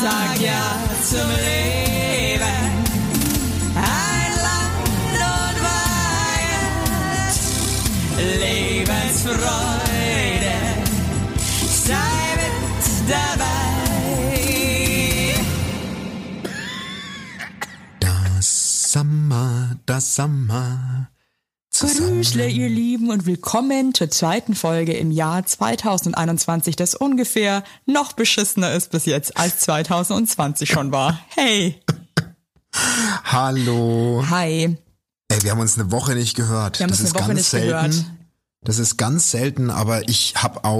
Sag ja zum Leben, ein Land und Weihend, Lebensfreude, sei mit dabei. Das Sommer. Grüßle, ihr Lieben, und willkommen zur zweiten Folge im Jahr 2021, das ungefähr noch beschissener ist bis jetzt, als 2020 schon war. Hey! Hallo. Hi. Ey, wir haben uns eine Woche nicht gehört. Wir haben uns eine Woche nicht gehört. Das ist ganz selten, aber ich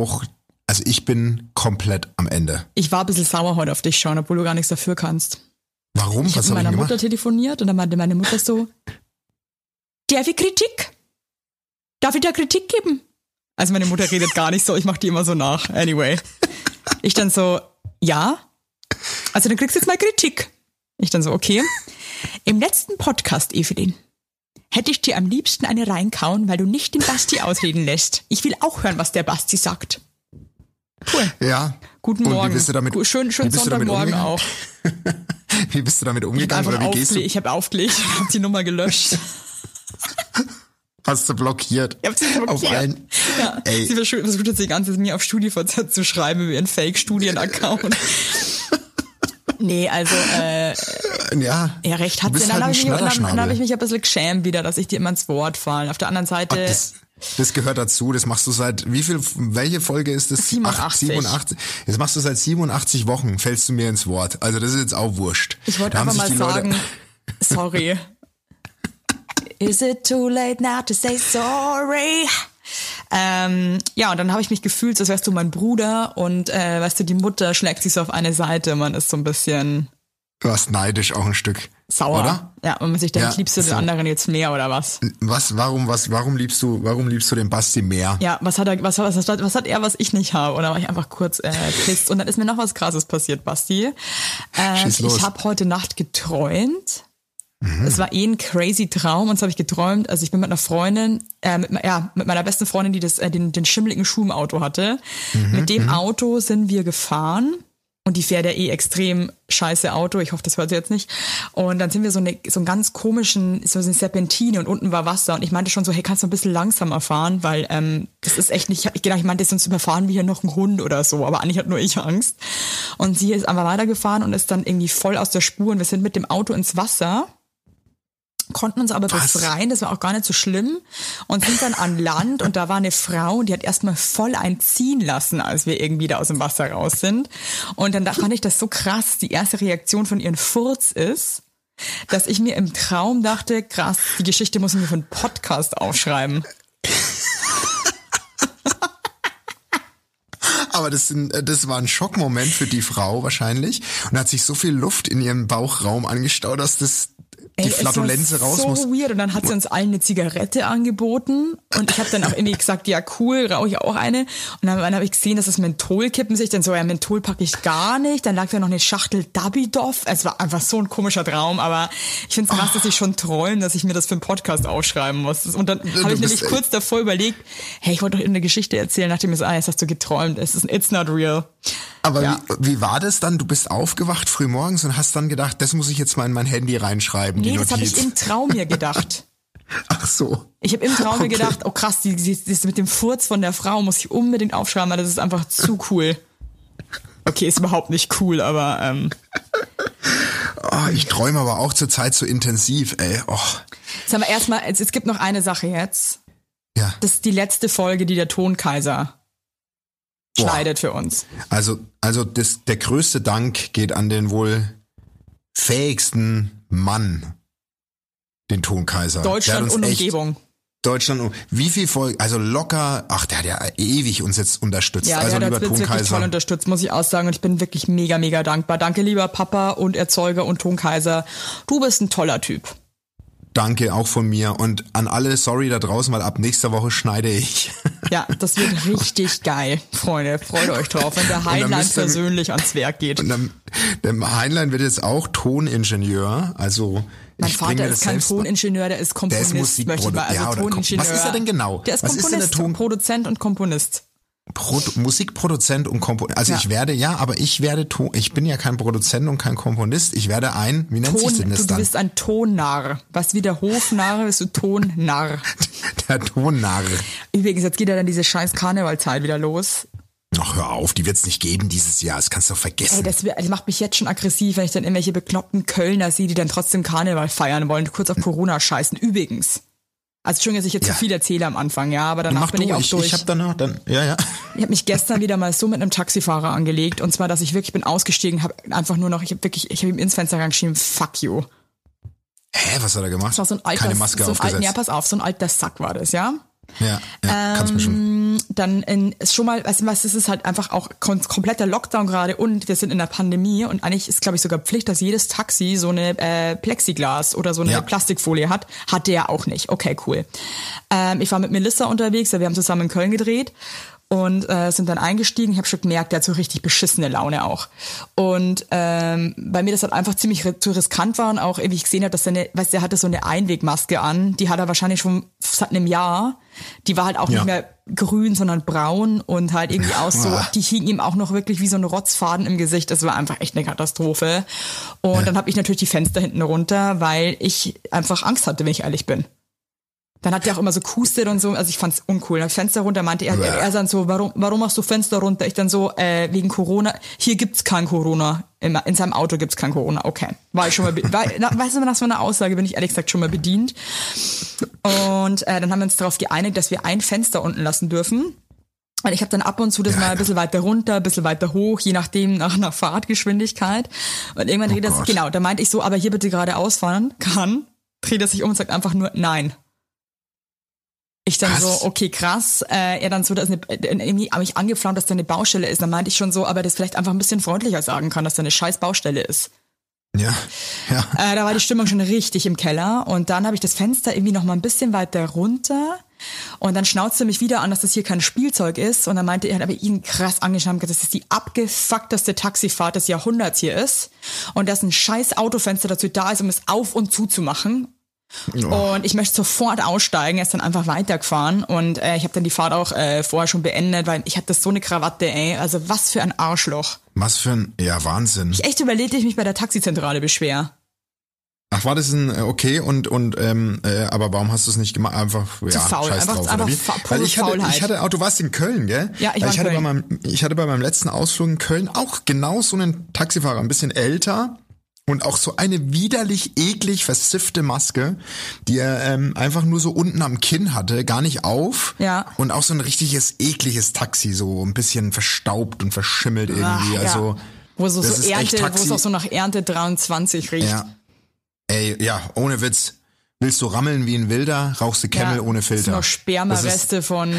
bin komplett am Ende. Ich war ein bisschen sauer heute auf dich schon, obwohl du gar nichts dafür kannst. Warum? Ich habe mit meiner Mutter telefoniert und dann meinte meine Mutter so, darf ich Kritik? Darf ich da Kritik geben? Also meine Mutter redet gar nicht so, ich mache die immer so nach. Anyway. Ich dann so, ja, also dann kriegst du jetzt mal Kritik. Ich dann so, okay. Im letzten Podcast, Evelyn, hätte ich dir am liebsten eine reinkauen, weil du nicht den Basti ausreden lässt. Ich will auch hören, was der Basti sagt. Cool. Ja. Guten Morgen. Wie bist du damit, schön Sonntagmorgen auch. Wie bist du damit umgegangen? Oder wie gehst du? Ich habe aufgelegt, habe die Nummer gelöscht. Hast du blockiert? Ich hab sie blockiert. Auf allen. Ja. Ey. Sie versucht jetzt die ganze Zeit, mir auf StudiVZ zu schreiben über ihren Fake-Studien-Account. Nee, also, ja, recht hat sie. Dann habe ich mich ein bisschen geschämt wieder, dass ich dir immer ins Wort fallen. Auf der anderen Seite. Das gehört dazu, das machst du seit, welche Folge ist das? 87. Das machst du seit 87 Wochen, fällst du mir ins Wort. Also das ist jetzt auch wurscht. Ich wollte einfach mal sagen, sorry. Is it too late now to say sorry? Ja, und dann habe ich mich gefühlt, als wärst du mein Bruder und weißt du, die Mutter schlägt sich so auf eine Seite, man ist so ein bisschen... Du warst neidisch auch ein Stück. Sauer. Oder? Ja, und man sich denkt, ja, liebst du den anderen jetzt mehr oder was? Warum liebst du den Basti mehr? Ja, was hat er, was ich nicht habe? Oder war ich einfach kurz pisst? Und dann ist mir noch was Krasses passiert, Basti. Ich habe heute Nacht geträumt. Es war ein crazy Traum, und zwar habe ich geträumt, also ich bin mit einer Freundin, mit meiner besten Freundin, die den schimmeligen Schuh im Auto hatte. Mit dem Auto sind wir gefahren. Und die fährt ja extrem scheiße Auto. Ich hoffe, das hört sie jetzt nicht. Und dann sind wir so einen ganz komischen, so eine Serpentine, und unten war Wasser. Und ich meinte schon so, hey, kannst du ein bisschen langsamer fahren? Weil das ist echt nicht, ich meinte, sonst überfahren wir hier noch einen Hund oder so. Aber eigentlich hat nur ich Angst. Und sie ist einfach weitergefahren und ist dann irgendwie voll aus der Spur. Und wir sind mit dem Auto ins Wasser, konnten uns aber befreien, das war auch gar nicht so schlimm, und sind dann an Land, und da war eine Frau, und die hat erstmal voll einziehen lassen, als wir irgendwie da aus dem Wasser raus sind. Und dann fand ich das so krass, die erste Reaktion von ihren Furz ist, dass ich mir im Traum dachte, krass, die Geschichte muss ich mir für einen Podcast aufschreiben. Aber das war ein Schockmoment für die Frau wahrscheinlich, und da hat sich so viel Luft in ihrem Bauchraum angestaut, dass die Flatulenze raus muss. So weird. Und dann hat sie uns allen eine Zigarette angeboten, und ich habe dann auch irgendwie gesagt, ja cool, rauche ich auch eine. Und dann habe ich gesehen, dass das Mentholkippen sich dann so, ja, Menthol packe ich gar nicht. Dann lag da noch eine Schachtel Davidoff. Es war einfach so ein komischer Traum, aber ich finde es krass, dass ich schon träume, dass ich mir das für einen Podcast aufschreiben muss. Und dann habe ich nämlich kurz davor überlegt, hey, ich wollte doch eine Geschichte erzählen, nachdem jetzt hast du geträumt. It's not real. Aber ja. Wie war das dann? Du bist aufgewacht frühmorgens und hast dann gedacht, das muss ich jetzt mal in mein Handy reinschreiben. Nee, das habe ich im Traum mir gedacht. Ach so. Ich habe im Traum mir gedacht, oh krass, das mit dem Furz von der Frau muss ich unbedingt aufschreiben, weil das ist einfach zu cool. Okay, ist überhaupt nicht cool, aber ich träume aber auch zur Zeit so intensiv, ey. Oh. Sagen wir erstmal, es gibt noch eine Sache jetzt. Ja. Das ist die letzte Folge, die der Tonkaiser schneidet für uns. Also der größte Dank geht an den wohl fähigsten Mann, den Tonkaiser. Deutschland und Umgebung. Wie viel Folgen, also locker, der hat ja ewig uns jetzt unterstützt. Ja, also der lieber hat uns wirklich toll unterstützt, muss ich auch sagen. Und ich bin wirklich mega, mega dankbar. Danke, lieber Papa und Erzeuger und Tonkaiser. Du bist ein toller Typ. Danke auch von mir, und an alle, sorry da draußen, weil ab nächster Woche schneide ich. Ja, das wird richtig geil, Freunde. Freut euch drauf, wenn der Heinlein persönlich ans Werk geht. Und dann, der Heinlein wird jetzt auch Toningenieur, also mein Vater ist kein Toningenieur, der ist Komponist. Der ist Musikproduzent. Toningenieur. Was ist er denn genau? Der ist Komponist, Produzent und Komponist. Musikproduzent und Komponist. Also ich werde ich bin ja kein Produzent und kein Komponist. Ich werde wie nennt sich denn das dann? Du bist ein Tonnarr. Was wie der Hofnarr bist du Tonnarr. Der Tonnarr. Übrigens, jetzt geht ja dann diese scheiß Karnevalzeit wieder los. Ach, hör auf, die wird's nicht geben dieses Jahr, das kannst du doch vergessen. Ey, das macht mich jetzt schon aggressiv, wenn ich dann irgendwelche bekloppten Kölner sehe, die dann trotzdem Karneval feiern wollen, kurz auf Corona scheißen. Übrigens. Also Entschuldigung, dass ich jetzt zu viel erzähle am Anfang, ja, aber danach bin ich auch durch. Ich habe danach Ich habe mich gestern wieder mal so mit einem Taxifahrer angelegt, und zwar, dass ich wirklich bin ausgestiegen, habe einfach nur noch, ich habe ihm ins Fenster geschrieben, fuck you. Hä, was hat er gemacht? Das war so ein alter, keine Maske aufgesetzt. Ja, pass auf, so ein alter Sack war das, ja. Ja, kannst mir schon. Dann ist schon mal, weißt du was, das ist halt einfach auch kompletter Lockdown gerade, und wir sind in der Pandemie, und eigentlich ist, glaube ich, sogar Pflicht, dass jedes Taxi so eine Plexiglas oder so eine Plastikfolie hat. Hatte er auch nicht. Okay, cool. Ich war mit Melissa unterwegs, wir haben zusammen in Köln gedreht und sind dann eingestiegen. Ich habe schon gemerkt, der hat so richtig beschissene Laune auch. Und bei mir das halt einfach ziemlich zu riskant war, und auch irgendwie ich gesehen habe, dass der hatte so eine Einwegmaske an, die hat er wahrscheinlich schon seit einem Jahr. Die war halt auch nicht mehr grün, sondern braun, und halt irgendwie die hing ihm auch noch wirklich wie so ein Rotzfaden im Gesicht. Das war einfach echt eine Katastrophe. Und dann habe ich natürlich die Fenster hinten runter, weil ich einfach Angst hatte, wenn ich ehrlich bin. Dann hat er auch immer so gehustet und so, also ich fand's uncool. Dann Fenster runter, meinte er dann so, warum machst du Fenster runter? Ich dann so, wegen Corona. Hier gibt's kein Corona. In seinem Auto gibt's kein Corona. Okay. War ich schon mal, weißt du, nach so einer Aussage bin ich ehrlich gesagt schon mal bedient. Und dann haben wir uns darauf geeinigt, dass wir ein Fenster unten lassen dürfen. Und ich habe dann ab und zu das mal ein bisschen weiter runter, ein bisschen weiter hoch, je nachdem nach einer Fahrtgeschwindigkeit. Und irgendwann dreht er sich, genau, da meinte ich so, aber hier bitte geradeaus fahren kann. Dreht er sich um und sagt einfach nur nein. Ich dann so, okay, krass. Er dann so, dass irgendwie habe ich angeflaumt, dass da eine Baustelle ist. Dann meinte ich schon so, aber das vielleicht einfach ein bisschen freundlicher sagen kann, dass da eine scheiß Baustelle ist. Ja. Da war die Stimmung schon richtig im Keller. Und dann habe ich das Fenster irgendwie noch mal ein bisschen weiter runter. Und dann schnauzte mich wieder an, dass das hier kein Spielzeug ist. Und dann meinte er, hat aber ihn krass angeschaut, dass das die abgefuckteste Taxifahrt des Jahrhunderts hier ist. Und dass ein scheiß Autofenster dazu da ist, um es auf und zu machen. Und ich möchte sofort aussteigen. Er ist dann einfach weitergefahren, und ich habe dann die Fahrt auch vorher schon beendet, weil ich hatte so eine Krawatte, ey. Also was für ein Arschloch. Was für ein, Wahnsinn. Ich echt überlegt, ich mich bei der Taxizentrale beschwer. Ach, war das ein okay und aber warum hast du es nicht gemacht? Einfach zu faul. Scheiß einfach, drauf, einfach oder wie? Weil ich hatte, du warst in Köln, gell? Ja, ich hatte bei meinem letzten Ausflug in Köln auch genau so einen Taxifahrer, ein bisschen älter. Und auch so eine widerlich, eklig versiffte Maske, die er einfach nur so unten am Kinn hatte, gar nicht auf. Ja. Und auch so ein richtiges, ekliges Taxi, so ein bisschen verstaubt und verschimmelt irgendwie. Also, wo es auch so nach Ernte 23 riecht. Ja. Ey, ja, ohne Witz. Willst du rammeln wie ein Wilder, rauchst du Camel ohne Filter. Das sind noch Spermareste von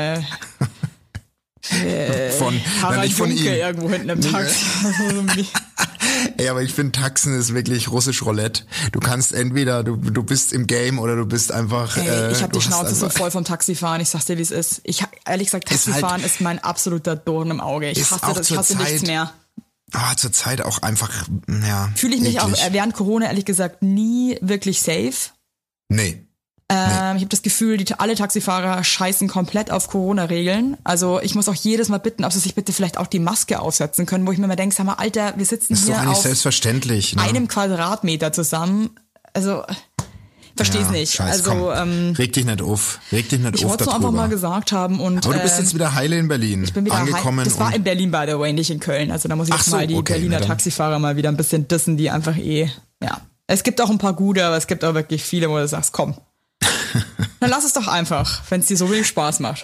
Harald von Junke ihm. irgendwo hinten im Taxi. Ey, aber ich finde, Taxen ist wirklich russisch Roulette. Du kannst entweder, du bist im Game oder du bist einfach... ich habe die Schnauze so voll vom Taxifahren. Ich sag's dir, wie es ist. Ehrlich gesagt, Taxifahren ist mein absoluter Dorn im Auge. Ich hasse nichts mehr. Zur Zeit auch einfach, Fühle ich mich auch während Corona, ehrlich gesagt, nie wirklich safe. Nee. Ich habe das Gefühl, alle Taxifahrer scheißen komplett auf Corona-Regeln. Also ich muss auch jedes Mal bitten, ob sie sich bitte vielleicht auch die Maske aufsetzen können, wo ich mir mal denke, sag mal, Alter, wir sitzen hier auf selbstverständlich, ne? einem Quadratmeter zusammen. Also, versteh's nicht. Scheiß, also reg dich nicht auf. Ich wollte es einfach mal gesagt haben. Und, aber du bist jetzt wieder heile in Berlin. Ich bin wieder angekommen. Das war in Berlin, by the way, nicht in Köln. Also da muss ich jetzt mal die Berliner Taxifahrer mal wieder ein bisschen dissen, die einfach Es gibt auch ein paar gute, aber es gibt auch wirklich viele, wo du sagst, komm. Dann lass es doch einfach, wenn es dir so wenig Spaß macht.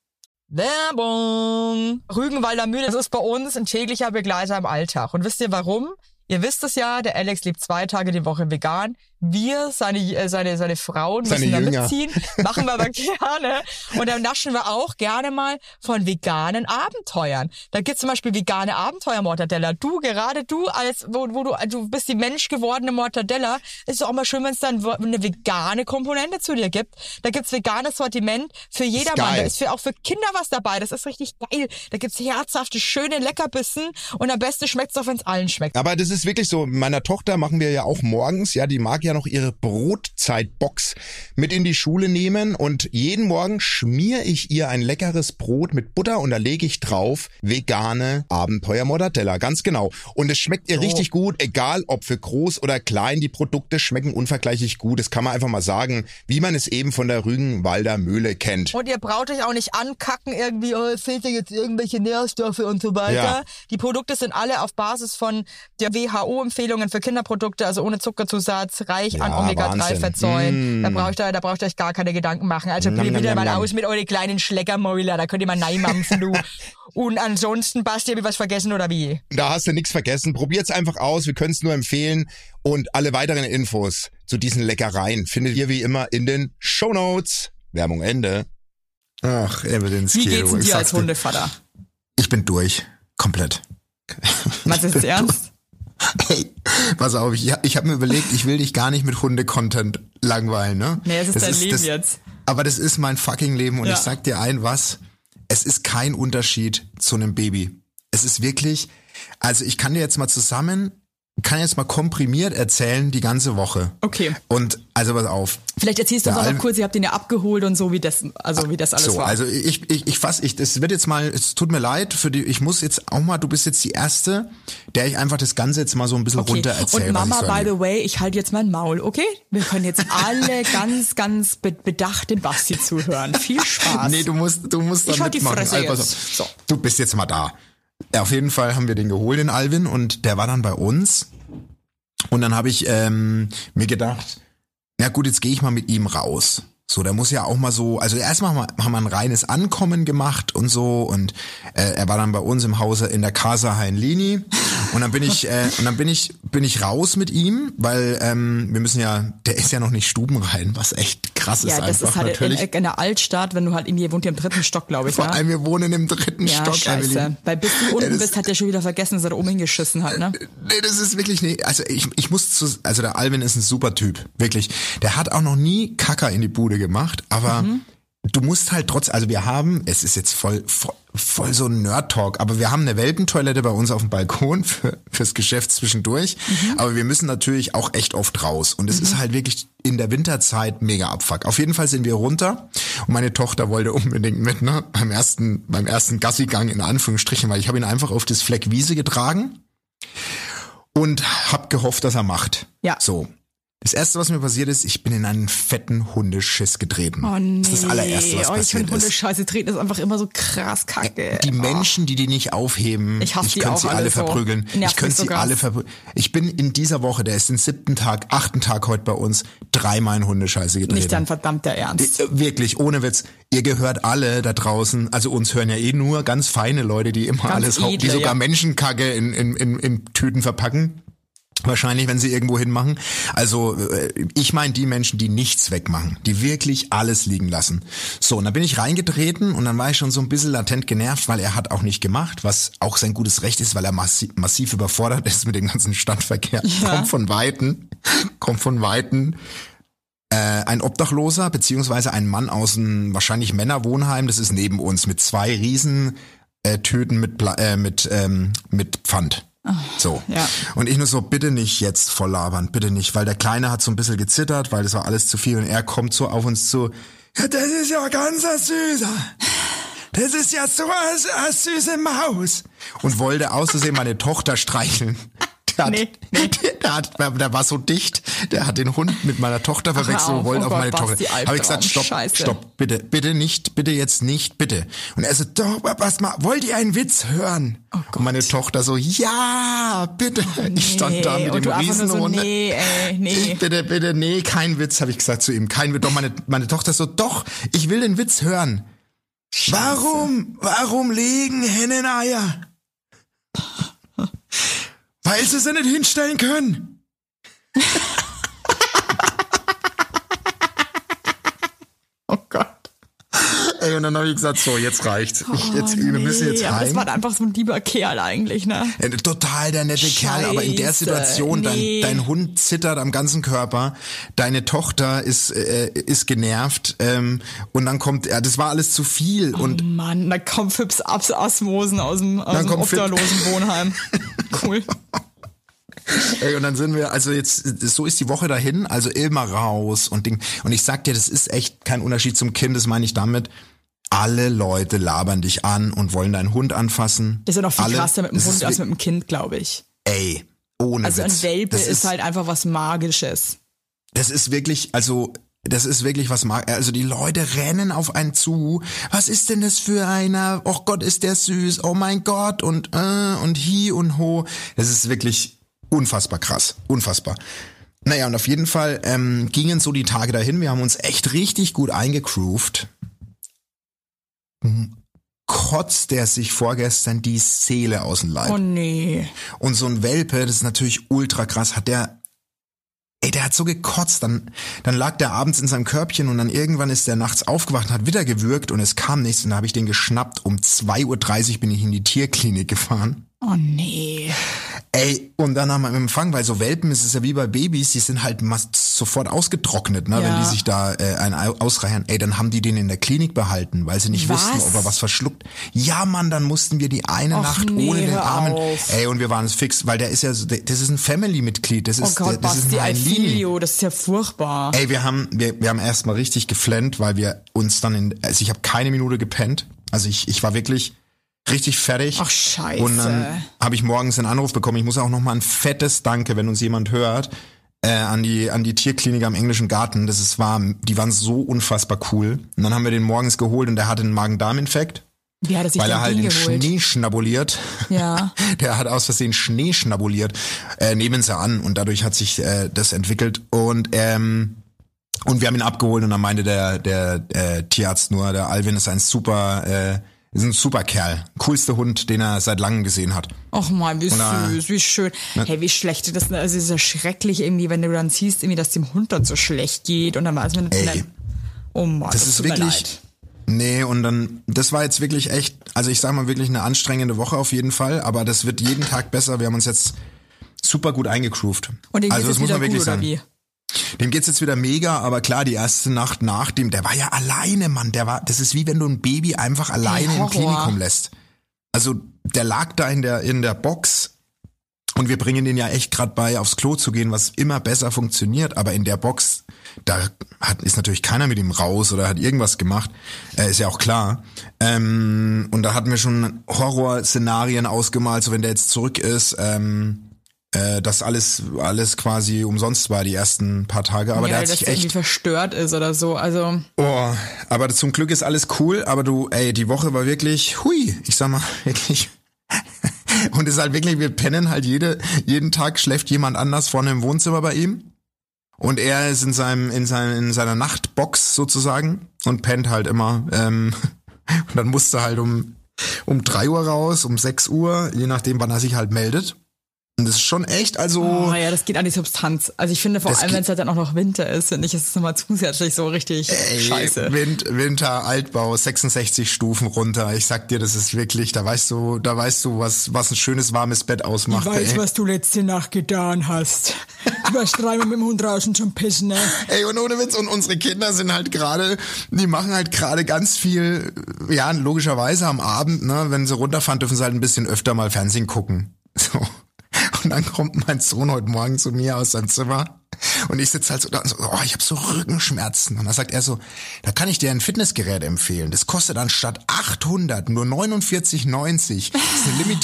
Werbung! Rügenwalder Mühle, das ist bei uns ein täglicher Begleiter im Alltag. Und wisst ihr warum? Ihr wisst es ja, der Alex lebt 2 Tage die Woche vegan. Wir, seine Frauen müssen da mitziehen. Machen wir aber gerne. Und dann naschen wir auch gerne mal von veganen Abenteuern. Da gibt's zum Beispiel vegane Abenteuer-Mortadella. Du als, wo du bist die menschgewordene Mortadella. Ist doch auch mal schön, wenn es dann eine vegane Komponente zu dir gibt. Da gibt's veganes Sortiment für jedermann. Da ist auch für Kinder was dabei. Das ist richtig geil. Da gibt's herzhafte, schöne Leckerbissen. Und am besten schmeckt's auch, wenn's allen schmeckt. Aber das ist wirklich so, meiner Tochter machen wir ja auch morgens, ja, die mag ja noch ihre Brotzeitbox mit in die Schule nehmen und jeden Morgen schmiere ich ihr ein leckeres Brot mit Butter und da lege ich drauf vegane Abenteuer-Mortadella, ganz genau. Und es schmeckt ihr richtig gut, egal ob für groß oder klein, die Produkte schmecken unvergleichlich gut, das kann man einfach mal sagen, wie man es eben von der Rügenwalder Mühle kennt. Und ihr braucht euch auch nicht ankacken irgendwie, es fehlt dir jetzt irgendwelche Nährstoffe und so weiter. Ja. Die Produkte sind alle auf Basis von der WHO-Empfehlungen für Kinderprodukte, also ohne Zuckerzusatz, reich an Omega-3-Fettsäuren. Da braucht ihr euch gar keine Gedanken machen. Also probiert wieder mal aus mit euren kleinen Schleckermäuler, da könnt ihr mal neimampfen, du. Und ansonsten, Basti, hab ich was vergessen oder wie? Da hast du nichts vergessen. Probiert's einfach aus, wir können es nur empfehlen. Und alle weiteren Infos zu diesen Leckereien findet ihr wie immer in den Shownotes. Werbung Ende. Ach, Evidence. Wie geht's dir als Hundevater? Ich bin durch. Komplett. Meinst du das ernst? Hey, pass auf, ich habe mir überlegt, ich will dich gar nicht mit Hunde-Content langweilen, ne? Nee, es ist dein Leben jetzt. Aber das ist mein fucking Leben und ich sag dir es ist kein Unterschied zu einem Baby. Es ist wirklich, also ich kann jetzt mal komprimiert erzählen die ganze Woche. Okay. Und also pass auf. Vielleicht erzählst du uns auch noch kurz, ihr habt ihn ja abgeholt und so, wie das alles war. Also das wird jetzt mal, es tut mir leid ich muss jetzt auch mal, du bist jetzt die Erste, der ich einfach das Ganze jetzt mal so ein bisschen runter erzähle. Und Mama, by the way, ich halte jetzt mein Maul, okay? Wir können jetzt alle ganz, ganz bedacht dem Basti zuhören. Viel Spaß. Nee, du musst da mitmachen. Die Fresse jetzt. So. Du bist jetzt mal da. Ja, auf jeden Fall haben wir den geholt, den Alvin, und der war dann bei uns. Und dann habe ich mir gedacht, na gut, jetzt gehe ich mal mit ihm raus. So, der muss ja auch mal so, also erstmal haben wir ein reines Ankommen gemacht und so, und er war dann bei uns im Hause in der Casa Heinlini, und dann bin ich raus mit ihm, weil wir müssen ja, der ist ja noch nicht stubenrein, was echt krass ist einfach. Ja, das ist halt natürlich in der Altstadt, wenn du halt irgendwie, wohnt ja im 3. Stock, glaube ich. Vor allem, wir wohnen im 3. Stock. Scheiße. Weil bis du unten bist, hat der schon wieder vergessen, dass er da oben hingeschissen hat, ne? Nee, das ist wirklich, also also der Alvin ist ein super Typ, wirklich. Der hat auch noch nie Kacker in die Bude gemacht, aber du musst halt es ist jetzt voll so ein Nerd-Talk, aber wir haben eine Welpentoilette bei uns auf dem Balkon fürs Geschäft zwischendurch, aber wir müssen natürlich auch echt oft raus, und es ist halt wirklich in der Winterzeit mega Abfuck. Auf jeden Fall sind wir runter und meine Tochter wollte unbedingt mit, ne, beim ersten Gassigang in Anführungsstrichen, weil ich habe ihn einfach auf das Fleck Wiese getragen und hab gehofft, dass er macht. Ja. So. Das erste, was mir passiert ist, ich bin in einen fetten Hundeschiss getreten. Oh nee. Das ist das allererste, was passiert ist. Ich finde Hundescheiße treten ist einfach immer so krass kacke. Die Menschen, die nicht aufheben, ich könnte sie alle verprügeln. Ich könnte sie alle verprügeln. Ich bin in dieser Woche, der ist den 8. Tag heute bei uns, 3-mal in Hundescheiße getreten. Nicht dein verdammter Ernst. Wirklich, ohne Witz. Ihr gehört alle da draußen, also uns hören ja nur ganz feine Leute, die immer ganz alles, die sogar Menschenkacke in Tüten verpacken. Wahrscheinlich, wenn sie irgendwo hinmachen. Also ich meine die Menschen, die nichts wegmachen, die wirklich alles liegen lassen. So, und dann bin ich reingetreten und dann war ich schon so ein bisschen latent genervt, weil er hat auch nicht gemacht, was auch sein gutes Recht ist, weil er massiv überfordert ist mit dem ganzen Stadtverkehr. Ja. Kommt von Weitem ein Obdachloser, beziehungsweise ein Mann aus einem wahrscheinlich Männerwohnheim, das ist neben uns, mit 2 riesen Tüten mit Pfand. So. Ja. Und ich nur so, bitte nicht jetzt voll labern, bitte nicht, weil der Kleine hat so ein bisschen gezittert, weil das war alles zu viel, und er kommt so auf uns zu, ja, das ist ja ganz ein Süßer. Das ist ja so eine süße Maus. Und wollte auszusehen meine Tochter streicheln. Der war so dicht, der hat den Hund mit meiner Tochter verwechselt und wollte auf meine Tochter. Habe ich gesagt, stopp, bitte nicht, bitte jetzt nicht, bitte. Und er so, doch, was mal, wollt ihr einen Witz hören? Oh Gott. Und meine Tochter so, ja, bitte. Ich stand da mit dem Riesenhund. So, nee. Bitte, nee, kein Witz, habe ich gesagt zu ihm, kein Witz. Doch, meine Tochter so, doch, ich will den Witz hören. Scheiße. Warum legen Hennen Eier? Weil sie nicht hinstellen können. Oh Gott. Ey, und dann habe ich gesagt, so, jetzt reicht's. Wir müssen jetzt heim. Das war einfach so ein lieber Kerl eigentlich, ne? Total der nette Kerl, aber in der Situation, dein Hund zittert am ganzen Körper, deine Tochter ist genervt, und dann kommt, das war alles zu viel. Und Mann, da kommt Fips Asmosen aus dem obdachlosen Wohnheim. Cool. Ey, und dann sind wir, also jetzt, so ist die Woche dahin, also immer raus und Ding. Und ich sag dir, das ist echt kein Unterschied zum Kind, das meine ich damit. Alle Leute labern dich an und wollen deinen Hund anfassen. Das ist ja noch viel krasser mit dem Hund als mit dem Kind, glaube ich. Ey, ohne Also Witz. ein Welpe ist halt einfach was Magisches. Das ist wirklich was also die Leute rennen auf einen zu. Was ist denn das für einer? Oh Gott, ist der süß. Oh mein Gott und hi und ho. Das ist wirklich unfassbar krass. Unfassbar. Naja, und auf jeden Fall gingen so die Tage dahin. Wir haben uns echt richtig gut eingegroovt. Kotzt der sich vorgestern die Seele aus dem Leib. Oh nee. Und so ein Welpe, das ist natürlich ultra krass, der hat so gekotzt, dann lag der abends in seinem Körbchen und dann irgendwann ist der nachts aufgewacht und hat wieder gewürgt und es kam nichts und da habe ich den geschnappt. Um 2:30 Uhr bin ich in die Tierklinik gefahren. Oh nee. Ey, und dann haben wir im Empfang, weil so Welpen, es ist ja wie bei Babys, die sind halt sofort ausgetrocknet, ne, wenn die sich da einen ausreichern. Ey, dann haben die den in der Klinik behalten, weil sie nicht wussten, ob er was verschluckt. Ja, Mann, dann mussten wir die eine Nacht ohne den Armen. Ey, und wir waren es fix, weil der ist ja, das ist ein Family-Mitglied, das ist, das ist ein Filio, das ist ja furchtbar. Ey, wir haben erstmal richtig geflennt, weil wir uns dann also ich habe keine Minute gepennt. Also ich war wirklich richtig fertig. Ach, scheiße. Und dann habe ich morgens einen Anruf bekommen. Ich muss auch noch mal ein fettes Danke, wenn uns jemand hört, an die Tierklinik am Englischen Garten. Die waren so unfassbar cool. Und dann haben wir den morgens geholt und der hatte einen Magen-Darm-Infekt. Wie hat er sich weil er halt den geholt? Schnee schnabuliert. Ja. Der hat aus Versehen Schnee schnabuliert. Nehmen sie an und dadurch hat sich das entwickelt. Und wir haben ihn abgeholt und dann meinte der Tierarzt nur, der Alvin ist ein super Kerl. Coolster Hund, den er seit langem gesehen hat. Ach man, wie süß, wie schön. Ne? Hey, wie schlecht ist das? Also es ist ja schrecklich irgendwie, wenn du dann siehst, irgendwie, dass dem Hund dann so schlecht geht und dann weiß man nicht. Oh Mann, das ist wirklich. Nee, und dann, das war jetzt wirklich echt, also ich sag mal wirklich eine anstrengende Woche auf jeden Fall, aber das wird jeden Tag besser. Wir haben uns jetzt super gut eingegroovt. Und den also das muss man wirklich gut, sagen. Oder wie? Dem geht's jetzt wieder mega, aber klar, die erste Nacht nach dem, der war ja alleine, Mann, das ist wie wenn du ein Baby einfach alleine im Klinikum lässt. Also, der lag da in der Box und wir bringen den ja echt gerade bei, aufs Klo zu gehen, was immer besser funktioniert, aber in der Box, ist natürlich keiner mit ihm raus oder hat irgendwas gemacht, ist ja auch klar. Und da hatten wir schon Horrorszenarien ausgemalt, so wenn der jetzt zurück ist, dass alles quasi umsonst war die ersten paar Tage, aber der hat sich echt irgendwie verstört ist oder so, also. Oh, aber zum Glück ist alles cool, aber die Woche war wirklich, hui, ich sag mal, wirklich. Und es ist halt wirklich, wir pennen halt jeden Tag schläft jemand anders vorne im Wohnzimmer bei ihm. Und er ist in seiner Nachtbox sozusagen und pennt halt immer, und dann musste er halt um 3 Uhr raus, um 6 Uhr, je nachdem wann er sich halt meldet. Und das ist schon echt, also. Oh ja, das geht an die Substanz. Also ich finde vor allem, wenn es halt dann auch noch Winter ist, finde ich, ist es nochmal zusätzlich so richtig scheiße. Winter, Altbau, 66 Stufen runter. Ich sag dir, das ist wirklich, da weißt du, was ein schönes, warmes Bett ausmacht. Ich weiß, was du letzte Nacht getan hast. Du warst 3-mal mit dem Hund draußen zum Pissen, ne? Ey, und ohne Witz, und unsere Kinder sind halt die machen halt gerade ganz viel, ja, logischerweise am Abend, ne, wenn sie runterfahren, dürfen sie halt ein bisschen öfter mal Fernsehen gucken. So. Und dann kommt mein Sohn heute Morgen zu mir aus seinem Zimmer und ich sitze halt so da und so, oh, ich habe so Rückenschmerzen. Und dann sagt er so, da kann ich dir ein Fitnessgerät empfehlen. Das kostet anstatt 800 nur 49,90. Das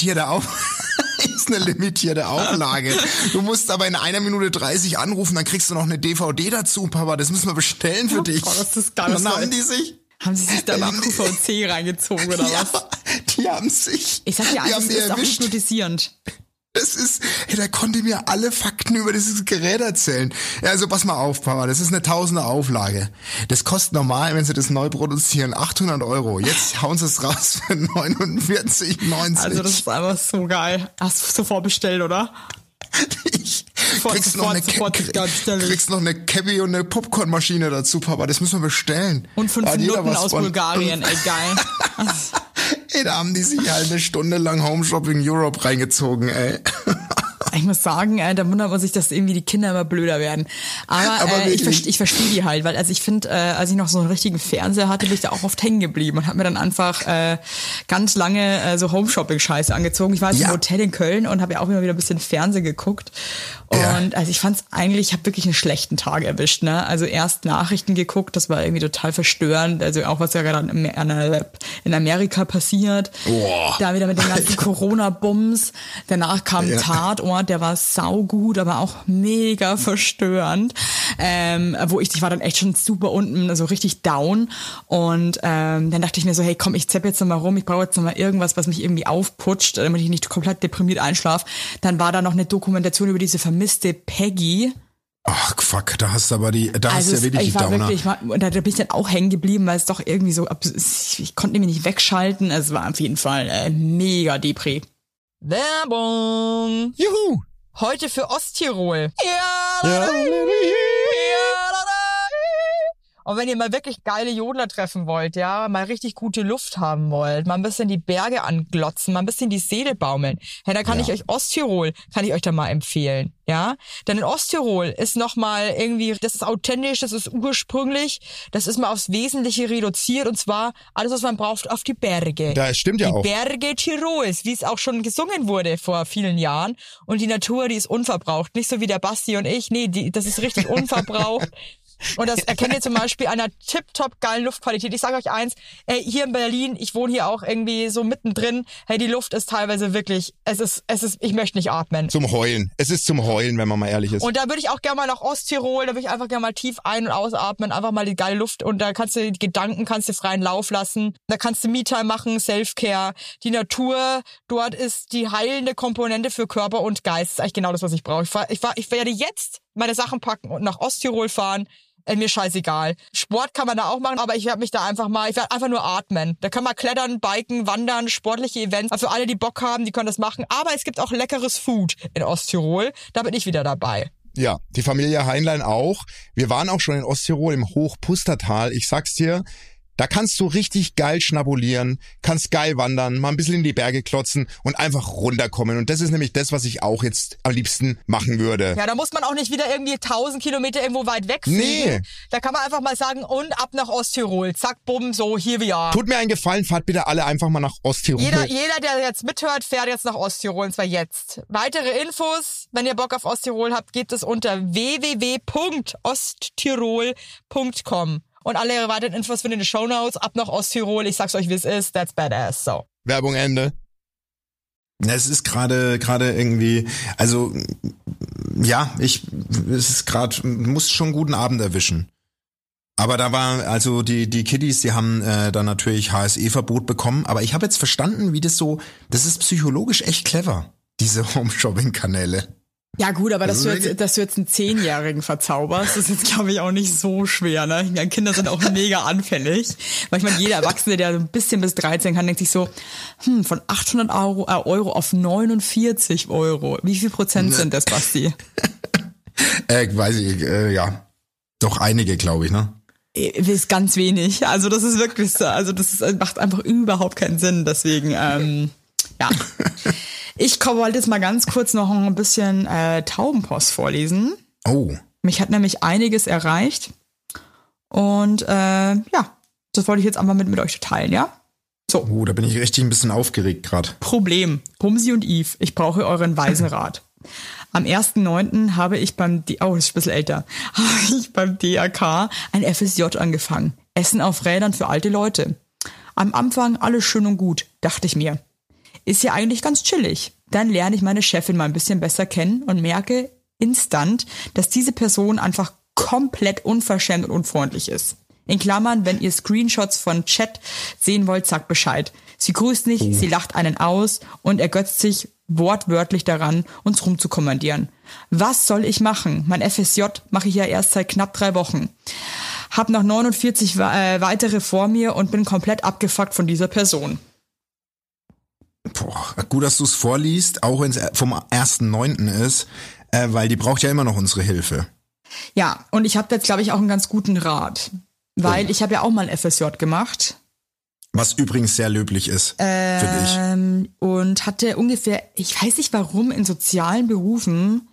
ist eine limitierte Auflage. Du musst aber in 1 Minute 30 anrufen, dann kriegst du noch eine DVD dazu, Papa. Das müssen wir bestellen für dich. Oh, das ist geil. Und dann haben die sich da in die QVC reingezogen oder ja, was? Die haben sich. Ich sag dir, das ist auch hypnotisierend. Der konnte mir alle Fakten über dieses Gerät erzählen. Ja, also pass mal auf, Papa, das ist eine 1000er Auflage. Das kostet normal, wenn sie das neu produzieren, 800 €. Jetzt hauen sie es raus für 49,90. Also das ist einfach so geil. Hast du sofort bestellt, oder? Kriegst noch eine Cabbie und eine Popcornmaschine dazu, Papa. Das müssen wir bestellen. Und 5 Minuten aus Bulgarien, ey, geil. Ey, da haben die sich halt 1 Stunde lang Home Shopping Europe reingezogen, ey. ich muss sagen, da wundert man sich, dass irgendwie die Kinder immer blöder werden. Aber ich verstehe die halt, weil also ich finde, als ich noch so einen richtigen Fernseher hatte, bin ich da auch oft hängen geblieben und habe mir dann einfach ganz lange so Home-Shopping-Scheiße angezogen. Ich war jetzt im Hotel in Köln und habe ja auch immer wieder ein bisschen Fernsehen geguckt. Und also ich fand's eigentlich, ich habe wirklich einen schlechten Tag erwischt, ne? Also erst Nachrichten geguckt, das war irgendwie total verstörend, also auch was ja gerade in Amerika passiert. Da wieder mit den ganzen Corona-Bums. Danach kam Tatort, der war saugut, aber auch mega verstörend. Ich war dann echt schon super unten, so richtig down. Und dann dachte ich mir so, hey komm, ich zapp jetzt noch mal rum, ich brauche jetzt noch mal irgendwas, was mich irgendwie aufputscht, damit ich nicht komplett deprimiert einschlafe. Dann war da noch eine Dokumentation über diese vermisste Peggy. Ach fuck, da hast du aber hast du ja wirklich die Downer. Da bin ich dann auch hängen geblieben, weil es doch irgendwie so, ich konnte mich nicht wegschalten. Es war auf jeden Fall mega Depri. Werbung! Juhu! Heute für Osttirol. Und wenn ihr mal wirklich geile Jodler treffen wollt, ja, mal richtig gute Luft haben wollt, mal ein bisschen die Berge anglotzen, mal ein bisschen die Seele baumeln, ja, dann kann ich euch Osttirol, da mal empfehlen, ja. Denn in Osttirol ist nochmal irgendwie, das ist authentisch, das ist ursprünglich, das ist mal aufs Wesentliche reduziert und zwar alles, was man braucht, auf die Berge. Das stimmt ja auch. Die Berge Tirols, wie es auch schon gesungen wurde vor vielen Jahren. Und die Natur, die ist unverbraucht. Nicht so wie der Basti und ich, nee, das ist richtig unverbraucht. Und das erkennt ihr zum Beispiel an einer tipptopp geilen Luftqualität. Ich sage euch eins, hier in Berlin, ich wohne hier auch irgendwie so mittendrin, hey, die Luft ist teilweise wirklich, es ist, ich möchte nicht atmen. Zum Heulen. Es ist zum Heulen, wenn man mal ehrlich ist. Und da würde ich auch gerne mal nach Osttirol, da würde ich einfach gerne mal tief ein- und ausatmen, einfach mal die geile Luft und da kannst du die Gedanken, kannst du freien Lauf lassen. Da kannst du Me-Time machen, Self-Care. Die Natur, dort ist die heilende Komponente für Körper und Geist. Das ist eigentlich genau das, was ich brauche. Ich werde jetzt meine Sachen packen und nach Osttirol fahren. Mir scheißegal. Sport kann man da auch machen, aber ich werde einfach nur atmen. Da kann man klettern, biken, wandern, sportliche Events. Also für alle, die Bock haben, die können das machen. Aber es gibt auch leckeres Food in Osttirol. Da bin ich wieder dabei. Ja, die Familie Heinlein auch. Wir waren auch schon in Osttirol im Hochpustertal. Ich sag's dir, da kannst du richtig geil schnabulieren, kannst geil wandern, mal ein bisschen in die Berge klotzen und einfach runterkommen. Und das ist nämlich das, was ich auch jetzt am liebsten machen würde. Ja, da muss man auch nicht wieder irgendwie 1000 Kilometer irgendwo weit wegfliegen. Nee. Da kann man einfach mal sagen, und ab nach Osttirol. Zack, bumm, so, hier wir are. Tut mir einen Gefallen, fahrt bitte alle einfach mal nach Osttirol. Jeder, der jetzt mithört, fährt jetzt nach Osttirol, und zwar jetzt. Weitere Infos, wenn ihr Bock auf Osttirol habt, gibt es unter www.osttirol.com. Und alle weiteren Infos findet ihr in den Shownotes. Ab nach Osttirol. Ich sag's euch, wie es ist. That's badass. So. Werbung Ende. Es ist gerade irgendwie, also ja, muss schon einen guten Abend erwischen. Aber da war, also die Kiddies, die haben dann natürlich HSE-Verbot bekommen. Aber ich habe jetzt verstanden, wie das ist psychologisch echt clever, diese Home-Shopping-Kanäle. Ja gut, aber dass du jetzt einen 10-Jährigen verzauberst, ist jetzt, glaube ich, auch nicht so schwer. Ne? Ja, Kinder sind auch mega anfällig. Weil ich meine, jeder Erwachsene, der so ein bisschen bis 13 kann, denkt sich so, von 800 Euro auf 49 Euro. Wie viel Prozent sind das, Basti? Weiß ich, ja. Doch einige, glaube ich, ne? Ist ganz wenig. Also das ist wirklich so, macht einfach überhaupt keinen Sinn. Deswegen, ja. Ich wollte jetzt mal ganz kurz noch ein bisschen Taubenpost vorlesen. Oh. Mich hat nämlich einiges erreicht. Und ja, das wollte ich jetzt einfach mit euch teilen, ja? So. Oh, da bin ich richtig ein bisschen aufgeregt gerade. Problem. Bumsi und Yves, ich brauche euren weisen Rat. Am 1.9. habe ich das ist ein bisschen älter, habe ich beim DRK ein FSJ angefangen. Essen auf Rädern für alte Leute. Am Anfang alles schön und gut, dachte ich mir. Ist ja eigentlich ganz chillig. Dann lerne ich meine Chefin mal ein bisschen besser kennen und merke instant, dass diese Person einfach komplett unverschämt und unfreundlich ist. In Klammern, wenn ihr Screenshots von Chat sehen wollt, sagt Bescheid. Sie grüßt nicht, sie lacht einen aus und ergötzt sich wortwörtlich daran, uns rumzukommandieren. Was soll ich machen? Mein FSJ mache ich ja erst seit knapp 3 Wochen. Hab noch 49 weitere vor mir und bin komplett abgefuckt von dieser Person. Boah, gut, dass du es vorliest, auch wenn es vom 1.9. ist, weil die braucht ja immer noch unsere Hilfe. Ja, und ich habe jetzt, glaube ich, auch einen ganz guten Rat, weil ich habe ja auch mal ein FSJ gemacht. Was übrigens sehr löblich ist, finde ich. Und hatte ungefähr, ich weiß nicht warum, in sozialen Berufen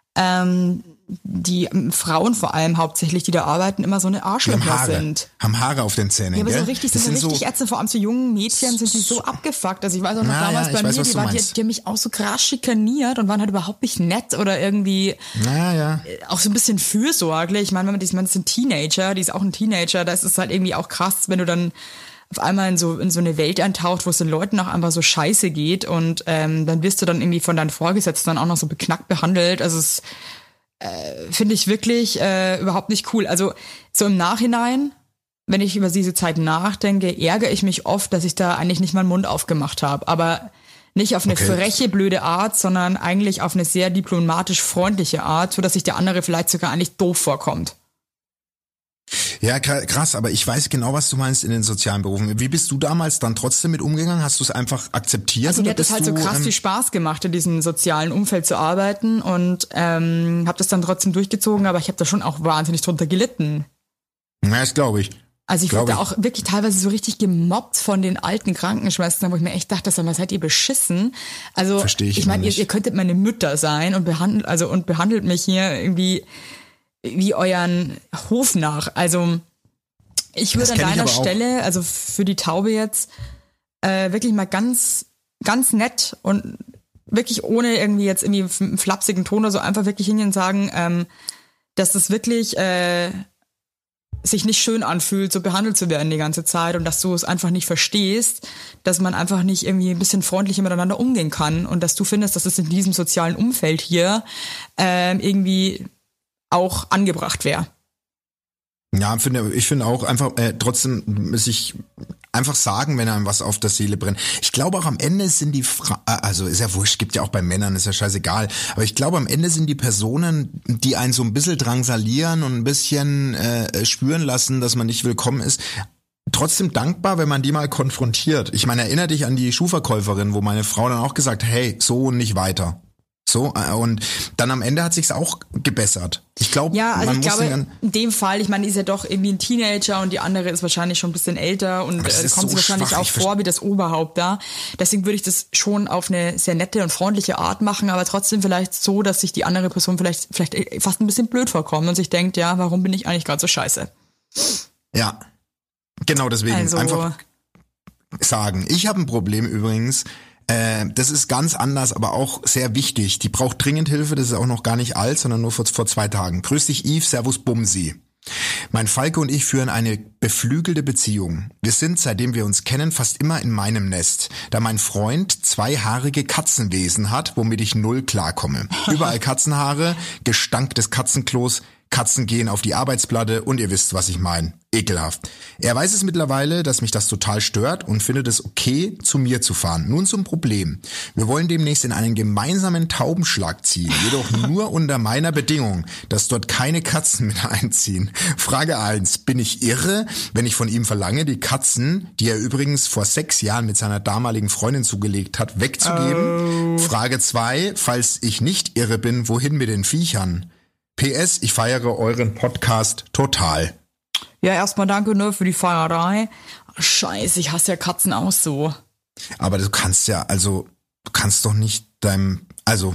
die Frauen vor allem hauptsächlich, die da arbeiten, immer so eine Arschlöcher sind. Haben Haare auf den Zähnen, ja, aber gell? so richtig, sind so richtig Ärzte, vor allem zu jungen Mädchen sind die so abgefuckt. Also ich weiß auch noch damals bei mir, die haben mich auch so krass schikaniert und waren halt überhaupt nicht nett oder irgendwie auch so ein bisschen fürsorglich. Ich meine, wenn man ist ein Teenager, die ist auch ein Teenager, da ist es halt irgendwie auch krass, wenn du dann auf einmal in so eine Welt eintaucht, wo es den Leuten auch einfach so scheiße geht und dann wirst du dann irgendwie von deinen Vorgesetzten dann auch noch so beknackt behandelt. Also es finde ich wirklich überhaupt nicht cool. Also so im Nachhinein, wenn ich über diese Zeit nachdenke, ärgere ich mich oft, dass ich da eigentlich nicht meinen Mund aufgemacht habe. Aber nicht auf eine freche, blöde Art, sondern eigentlich auf eine sehr diplomatisch freundliche Art, sodass sich der andere vielleicht sogar eigentlich doof vorkommt. Ja, krass, aber ich weiß genau, was du meinst in den sozialen Berufen. Wie bist du damals dann trotzdem mit umgegangen? Hast du es einfach akzeptiert? Also mir hat das halt so krass viel Spaß gemacht, in diesem sozialen Umfeld zu arbeiten und habe das dann trotzdem durchgezogen, aber ich habe da schon auch wahnsinnig drunter gelitten. Ja, das glaube ich. Also ich wurde auch wirklich teilweise so richtig gemobbt von den alten Krankenschwestern, wo ich mir echt dachte, was seid ihr beschissen? Also ich meine, ihr könntet meine Mütter sein und behandelt mich hier irgendwie wie euren Hofnarr. Also ich würde an deiner Stelle, also für die Taube jetzt, wirklich mal ganz, ganz nett und wirklich ohne irgendwie jetzt irgendwie einen flapsigen Ton oder so einfach wirklich hingehen und sagen, dass das wirklich sich nicht schön anfühlt, so behandelt zu werden die ganze Zeit und dass du es einfach nicht verstehst, dass man einfach nicht irgendwie ein bisschen freundlicher miteinander umgehen kann und dass du findest, dass es in diesem sozialen Umfeld hier irgendwie auch angebracht wäre. Ja, ich finde auch einfach trotzdem sich einfach sagen, wenn einem was auf der Seele brennt. Ich glaube auch am Ende sind die also ist ja wurscht, gibt ja auch bei Männern, ist ja scheißegal, aber ich glaube am Ende sind die Personen, die einen so ein bisschen drangsalieren und ein bisschen spüren lassen, dass man nicht willkommen ist, trotzdem dankbar, wenn man die mal konfrontiert. Ich meine, erinnere dich an die Schuhverkäuferin, wo meine Frau dann auch gesagt hat, hey, so und nicht weiter. So, und dann am Ende hat sich's auch gebessert. Ich glaube, ich glaube, in dem Fall, ich meine, die ist ja doch irgendwie ein Teenager und die andere ist wahrscheinlich schon ein bisschen älter und kommt so sie wahrscheinlich auch vor wie das Oberhaupt da. Deswegen würde ich das schon auf eine sehr nette und freundliche Art machen, aber trotzdem vielleicht so, dass sich die andere Person vielleicht fast ein bisschen blöd vorkommt und sich denkt, ja, warum bin ich eigentlich gerade so scheiße? Ja, genau deswegen. Also, einfach sagen. Ich habe ein Problem übrigens. Das ist ganz anders, aber auch sehr wichtig. Die braucht dringend Hilfe, das ist auch noch gar nicht alt, sondern nur vor 2 Tagen. Grüß dich, Yves, servus Bumsi. Mein Falke und ich führen eine beflügelte Beziehung. Wir sind, seitdem wir uns kennen, fast immer in meinem Nest, da mein Freund 2 haarige Katzenwesen hat, womit ich null klarkomme. Überall Katzenhaare, Gestank des Katzenklos, Katzen gehen auf die Arbeitsplatte und ihr wisst, was ich meine. Ekelhaft. Er weiß es mittlerweile, dass mich das total stört und findet es okay, zu mir zu fahren. Nun zum Problem. Wir wollen demnächst in einen gemeinsamen Taubenschlag ziehen, jedoch nur unter meiner Bedingung, dass dort keine Katzen mit einziehen. Frage 1. Bin ich irre, wenn ich von ihm verlange, die Katzen, die er übrigens vor 6 Jahren mit seiner damaligen Freundin zugelegt hat, wegzugeben? Frage 2. Falls ich nicht irre bin, wohin mit den Viechern? PS, ich feiere euren Podcast total. Ja, erstmal danke nur für die Feierei. Scheiße, ich hasse ja Katzen auch so. Aber du kannst ja nicht deinem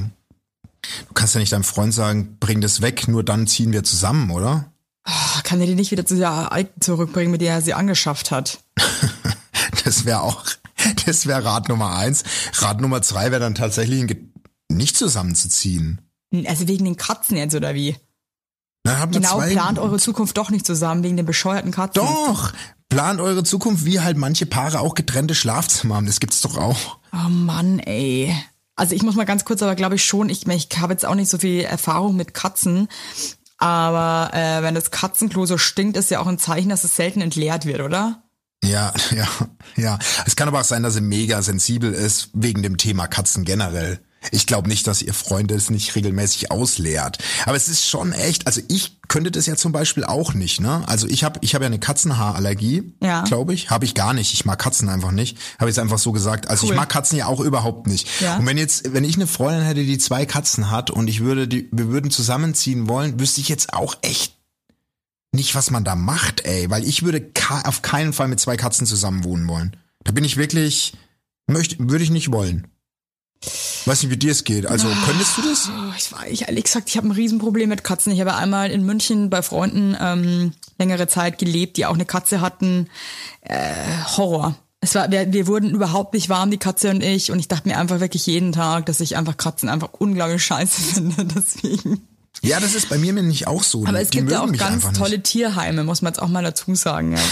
Freund sagen, bring das weg, nur dann ziehen wir zusammen, oder? Kann er die nicht wieder zu der alten zurückbringen, mit der er sie angeschafft hat? Das wäre Rat Nummer 1. Rat Nummer 2 wäre dann tatsächlich nicht zusammenzuziehen. Also wegen den Katzen jetzt, oder wie? Genau, plant eure Zukunft doch nicht zusammen, wegen den bescheuerten Katzen. Doch, plant eure Zukunft, wie halt manche Paare auch getrennte Schlafzimmer haben, das gibt's doch auch. Oh Mann, ey. Also ich muss mal ganz kurz, aber glaube ich schon, ich habe jetzt auch nicht so viel Erfahrung mit Katzen, aber wenn das Katzenklo so stinkt, ist ja auch ein Zeichen, dass es selten entleert wird, oder? Ja. Es kann aber auch sein, dass er mega sensibel ist, wegen dem Thema Katzen generell. Ich glaube nicht, dass ihr Freund es nicht regelmäßig ausleert. Aber es ist schon echt, also ich könnte das ja zum Beispiel auch nicht, ne? Also ich hab ja eine Katzenhaarallergie, glaube ich. Habe ich gar nicht. Ich mag Katzen einfach nicht. Habe jetzt einfach so gesagt. Also cool. Ich mag Katzen ja auch überhaupt nicht. Ja. Und wenn ich eine Freundin hätte, die 2 Katzen hat und wir würden zusammenziehen wollen, wüsste ich jetzt auch echt nicht, was man da macht, ey. Weil ich würde auf keinen Fall mit 2 Katzen zusammen wohnen wollen. Da bin ich wirklich, würde ich nicht wollen. Weiß nicht, wie dir es geht. Also, könntest du das? Ich ehrlich gesagt, ich habe ein Riesenproblem mit Katzen. Ich habe einmal in München bei Freunden längere Zeit gelebt, die auch eine Katze hatten. Horror. Wir wurden überhaupt nicht warm, die Katze und ich. Und ich dachte mir einfach wirklich jeden Tag, dass ich einfach Katzen einfach unglaublich scheiße finde. Deswegen. Ja, das ist bei mir nämlich auch so. Aber es gibt ja auch ganz tolle Tierheime, muss man jetzt auch mal dazu sagen. Ja.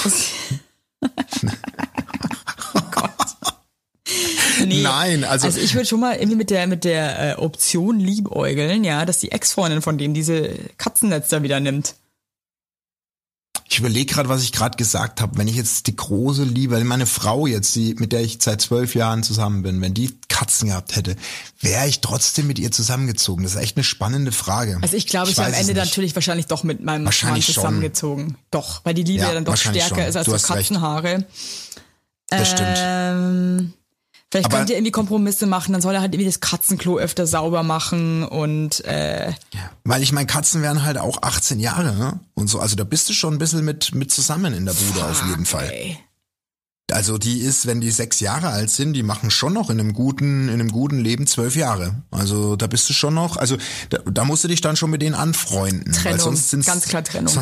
Oh Gott. Nee. Nein, also ich würde schon mal irgendwie mit der Option liebäugeln, ja, dass die Ex-Freundin von dem diese Katzennetz da wieder nimmt. Ich überlege gerade, was ich gerade gesagt habe. Wenn ich jetzt die große Liebe, meine Frau jetzt, mit der ich seit 12 Jahren zusammen bin, wenn die Katzen gehabt hätte, wäre ich trotzdem mit ihr zusammengezogen? Das ist echt eine spannende Frage. Also ich glaube, ich wäre am Ende natürlich wahrscheinlich doch mit meinem Mann zusammengezogen. Schon. Doch, weil die Liebe ja dann doch stärker schon. Ist als so Katzenhaare. Das stimmt. Vielleicht könnt ihr irgendwie Kompromisse machen, dann soll er halt irgendwie das Katzenklo öfter sauber machen und weil ich meine, Katzen werden halt auch 18 Jahre, ne? Und so, also da bist du schon ein bisschen mit zusammen in der Bude auf jeden Fall. Ey. Also die ist, wenn die 6 Jahre alt sind, die machen schon noch in einem guten Leben 12 Jahre. Also da bist du schon noch, also da musst du dich dann schon mit denen anfreunden. Trennung, weil sonst sind's, ganz klar Trennung.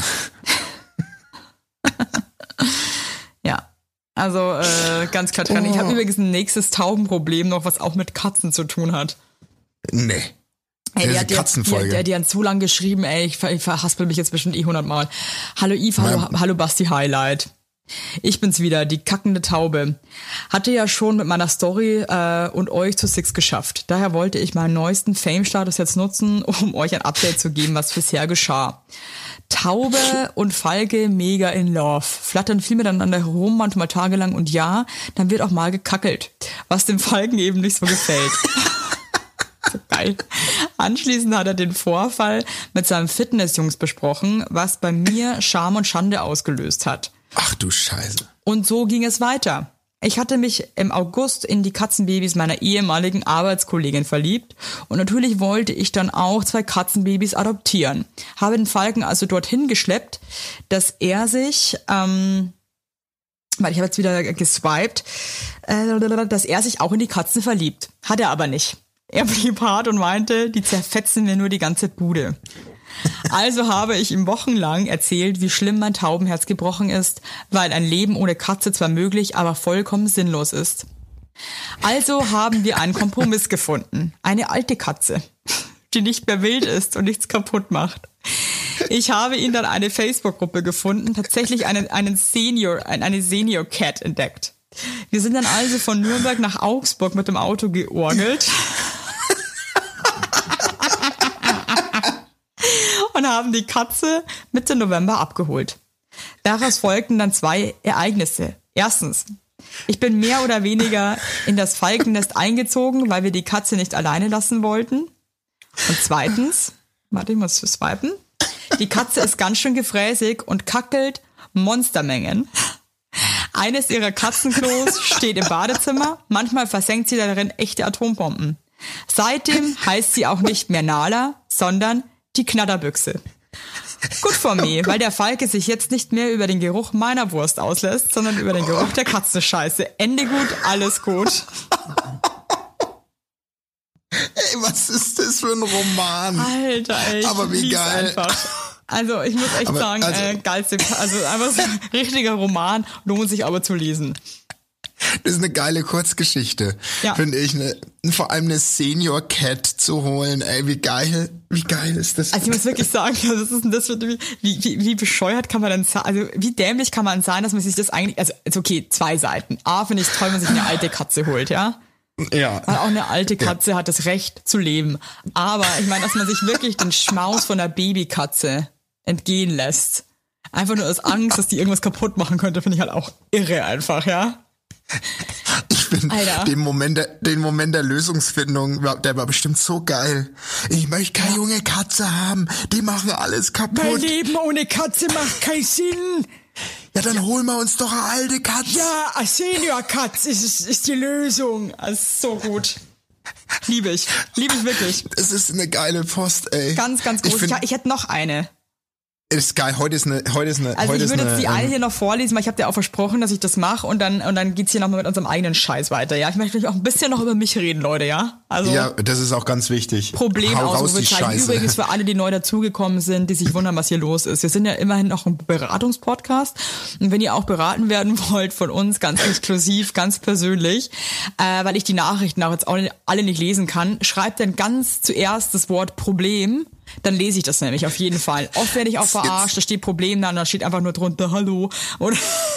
Ja. Also ganz klar Trennung. Ich habe übrigens ein nächstes Taubenproblem noch, was auch mit Katzen zu tun hat. Nee. Ey, die hat so lang geschrieben, ey, ich verhaspel mich jetzt bestimmt 100 Mal. Hallo Yves, hallo Basti Highlight. Ich bin's wieder, die kackende Taube. Hatte ja schon mit meiner Story und euch zu Six geschafft. Daher wollte ich meinen neuesten Fame-Status jetzt nutzen, um euch ein Update zu geben, was bisher geschah. Taube und Falke mega in love. Flattern viel miteinander herum, manchmal tagelang und ja, dann wird auch mal gekackelt. Was dem Falken eben nicht so gefällt. So geil. Anschließend hat er den Vorfall mit seinem Fitnessjungs besprochen, was bei mir Scham und Schande ausgelöst hat. Ach du Scheiße. Und so ging es weiter. Ich hatte mich im August in die Katzenbabys meiner ehemaligen Arbeitskollegin verliebt und natürlich wollte ich dann auch 2 Katzenbabys adoptieren. Habe den Falken also dorthin geschleppt, dass er sich, ich habe jetzt wieder geswiped, dass er sich auch in die Katzen verliebt. Hat er aber nicht. Er blieb hart und meinte, die zerfetzen mir nur die ganze Bude. Also habe ich ihm wochenlang erzählt, wie schlimm mein Taubenherz gebrochen ist, weil ein Leben ohne Katze zwar möglich, aber vollkommen sinnlos ist. Also haben wir einen Kompromiss gefunden. Eine alte Katze, die nicht mehr wild ist und nichts kaputt macht. Ich habe ihn dann eine Facebook-Gruppe gefunden, tatsächlich eine Senior Cat entdeckt. Wir sind dann also von Nürnberg nach Augsburg mit dem Auto georgelt. Und haben die Katze Mitte November abgeholt. Daraus folgten dann 2 Ereignisse. Erstens, ich bin mehr oder weniger in das Falkennest eingezogen, weil wir die Katze nicht alleine lassen wollten. Und zweitens, ich muss swipen, die Katze ist ganz schön gefräßig und kackelt Monstermengen. Eines ihrer Katzenklos steht im Badezimmer, manchmal versenkt sie darin echte Atombomben. Seitdem heißt sie auch nicht mehr Nala, sondern die Knatterbüchse. Gut for me, weil der Falke sich jetzt nicht mehr über den Geruch meiner Wurst auslässt, sondern über den Geruch der Katzenscheiße. Ende gut, alles gut. Ey, was ist das für ein Roman? Alter, ey, aber wie geil. Einfach. Also ich muss echt sagen, geilste, also einfach so ein richtiger Roman, lohnt sich aber zu lesen. Das ist eine geile Kurzgeschichte, finde ich. Vor allem eine Senior Cat zu holen. Ey, wie geil ist das? Also ich muss wirklich sagen, wie bescheuert kann man denn sein, also wie dämlich kann man sein, dass man sich das eigentlich, also okay, 2 Seiten. A, finde ich es toll, wenn man sich eine alte Katze holt, ja? Ja. Weil auch eine alte Katze hat das Recht zu leben. Aber ich meine, dass man sich wirklich den Schmaus von einer Babykatze entgehen lässt. Einfach nur aus Angst, dass die irgendwas kaputt machen könnte, finde ich halt auch irre einfach, ja? Ich finde den Moment der Lösungsfindung, der war bestimmt so geil. Ich möchte keine junge Katze haben, die machen alles kaputt. Mein Leben ohne Katze macht keinen Sinn. Ja, dann holen wir uns doch eine alte Katze. Ja, eine Senior-Katze ist die Lösung. Also so gut. Liebe ich wirklich. Es ist eine geile Post, ey. Ganz, ganz groß. Ich hätte noch eine. Ist geil, heute ist eine. Also ich würde jetzt die eine hier noch vorlesen, weil ich habe dir auch versprochen, dass ich das mache und dann geht's hier nochmal mit unserem eigenen Scheiß weiter, ja? Ich möchte auch ein bisschen noch über mich reden, Leute, ja? Also ja, das ist auch ganz wichtig. Problemausrufezeichen. Übrigens für alle, die neu dazugekommen sind, die sich wundern, was hier los ist. Wir sind ja immerhin noch ein Beratungspodcast und wenn ihr auch beraten werden wollt von uns, ganz exklusiv, ganz persönlich, weil ich die Nachrichten auch jetzt auch alle nicht lesen kann, schreibt dann ganz zuerst das Wort Problem. Dann lese ich das nämlich auf jeden Fall. Oft werde ich auch verarscht, da steht Problem da und da steht einfach nur drunter Hallo oder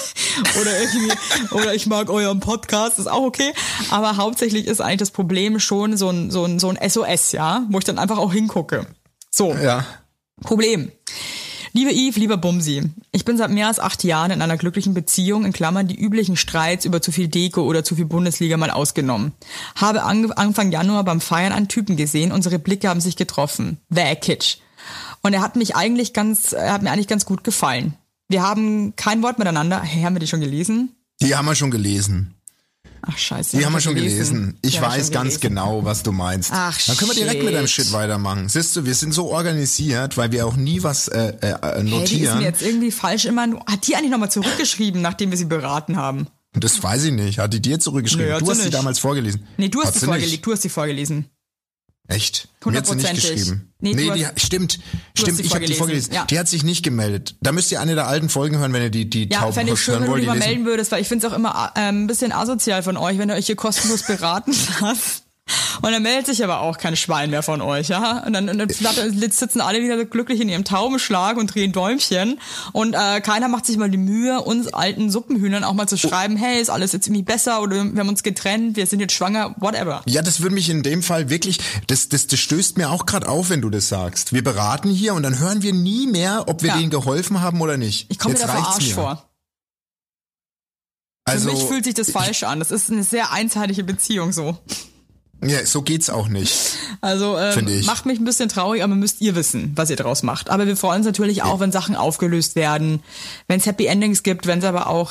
ich mag euren Podcast, ist auch okay. Aber hauptsächlich ist eigentlich das Problem schon so ein SOS, ja, wo ich dann einfach auch hingucke. So, ja. Problem. Liebe Yves, lieber Bumsi, ich bin seit mehr als 8 Jahren in einer glücklichen Beziehung, in Klammern die üblichen Streits über zu viel Deko oder zu viel Bundesliga mal ausgenommen. Habe Anfang Januar beim Feiern einen Typen gesehen, unsere Blicke haben sich getroffen. Kitsch. Und er hat mir eigentlich ganz gut gefallen. Wir haben kein Wort miteinander. Hey, haben wir die schon gelesen? Die haben wir schon gelesen. Ach scheiße. Die haben wir schon gelesen. Ich weiß ganz genau, was du meinst. Ach, dann können wir direkt mit deinem Shit weitermachen. Siehst du, wir sind so organisiert, weil wir auch nie was notieren. Hey, die ist mir jetzt irgendwie falsch immer. Hat die eigentlich nochmal zurückgeschrieben, nachdem wir sie beraten haben? Das weiß ich nicht. Hat die dir zurückgeschrieben? Nö, du hast sie damals vorgelesen. Nee, du hast sie vorgelesen. Echt? Mir hat sie nicht geschrieben. Stimmt. Ich habe die vorgelesen. Ja. Die hat sich nicht gemeldet. Da müsst ihr eine der alten Folgen hören, wenn ihr die Tauben hören wollt. Ja, wenn du lieber melden würdest, weil ich finde es auch immer ein bisschen asozial von euch, wenn ihr euch hier kostenlos beraten lasst. Und dann meldet sich aber auch kein Schwein mehr von euch, ja? Und dann sitzen alle wieder glücklich in ihrem Taubenschlag und drehen Däumchen und keiner macht sich mal die Mühe, uns alten Suppenhühnern auch mal zu schreiben, hey, ist alles jetzt irgendwie besser oder wir haben uns getrennt, wir sind jetzt schwanger, whatever. Ja, das würde mich in dem Fall wirklich, das stößt mir auch gerade auf, wenn du das sagst. Wir beraten hier und dann hören wir nie mehr, ob wir denen geholfen haben oder nicht. Ich komme mir da verarscht vor. Also, für mich fühlt sich das falsch an. Das ist eine sehr einseitige Beziehung so. Ja, so geht's auch nicht. Also macht mich ein bisschen traurig, aber müsst ihr wissen, was ihr draus macht. Aber wir freuen uns natürlich auch, wenn Sachen aufgelöst werden, wenn es Happy Endings gibt, wenn es aber auch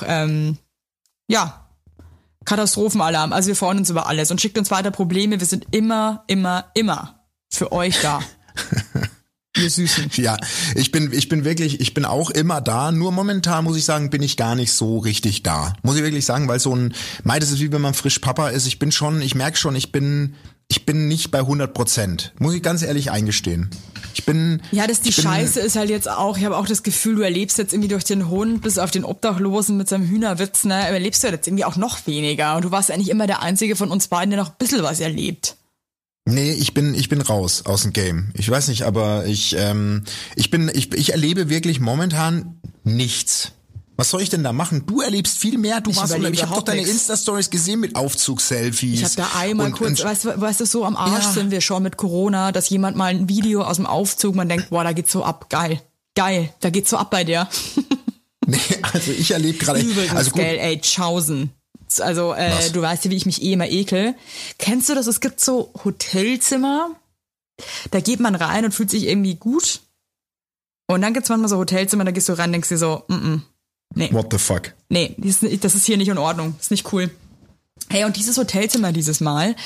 Katastrophenalarm. Also wir freuen uns über alles und schickt uns weiter Probleme. Wir sind immer für euch da. Ihr Süßen. Ja, ich bin auch immer da, nur momentan muss ich sagen, bin ich gar nicht so richtig da. Muss ich wirklich sagen, weil das ist wie wenn man frisch Papa ist, ich merke schon, ich bin nicht bei 100%. Muss ich ganz ehrlich eingestehen. Scheiße ist halt jetzt auch, ich habe auch das Gefühl, du erlebst jetzt irgendwie durch den Hund bis auf den Obdachlosen mit seinem Hühnerwitz, ne, erlebst du jetzt irgendwie auch noch weniger. Und du warst eigentlich immer der Einzige von uns beiden, der noch ein bisschen was erlebt. Nee, ich bin raus aus dem Game. Ich weiß nicht, aber ich erlebe wirklich momentan nichts. Was soll ich denn da machen? Du erlebst viel mehr. Ich habe doch deine Insta-Stories gesehen mit Aufzug-Selfies. Ich habe da einmal kurz, weißt du, so am Arsch sind wir schon mit Corona, dass jemand mal ein Video aus dem Aufzug, man denkt, boah, da geht's so ab, geil, da geht's so ab bei dir. Nee, also ich erlebe gerade. Übrigens, geil, ey, Tschaußen. Also, du weißt ja, wie ich mich immer ekel. Kennst du das? Es gibt so Hotelzimmer, da geht man rein und fühlt sich irgendwie gut. Und dann gibt's manchmal so Hotelzimmer, da gehst du rein und denkst dir so, nee. What the fuck? Nee, das ist hier nicht in Ordnung. Das ist nicht cool. Hey, und dieses Hotelzimmer dieses Mal,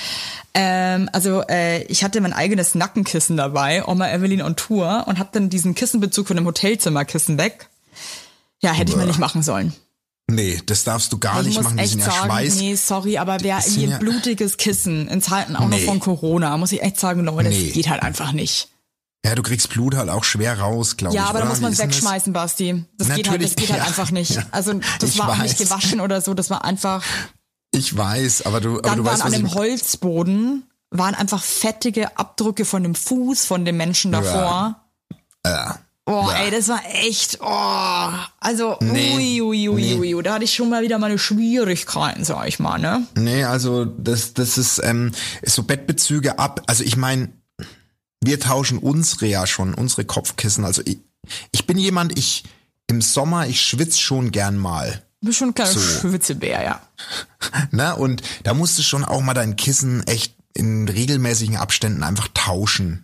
ich hatte mein eigenes Nackenkissen dabei, Oma Evelyn on Tour, und hab dann diesen Kissenbezug von dem Hotelzimmerkissen weg. Ja, hätte ich mal nicht machen sollen. Nee, das darfst du gar nicht machen, die sind ja Schweiß. Nee, sorry, aber wer irgendwie ein blutiges Kissen in Zeiten auch noch von Corona, muss ich echt sagen, Leute, das geht halt einfach nicht. Ja, du kriegst Blut halt auch schwer raus, glaube ich. Ja, aber da muss man es wegschmeißen, Basti. Das geht halt einfach nicht. Ja, also das war auch nicht gewaschen oder so, das war einfach... Ich weiß, aber du weißt, was an dem Holzboden waren einfach fettige Abdrücke von dem Fuß von dem Menschen davor. Ey, das war echt, also, ui, da hatte ich schon mal wieder meine Schwierigkeiten, sag ich mal, ne? Nee, also, das ist so Bettbezüge ab, also ich meine, wir tauschen unsere Kopfkissen, also ich bin jemand, im Sommer, ich schwitze schon gern mal. Du bist schon ein kleiner Schwitzebär, ja. Na, und da musst du schon auch mal dein Kissen echt in regelmäßigen Abständen einfach tauschen.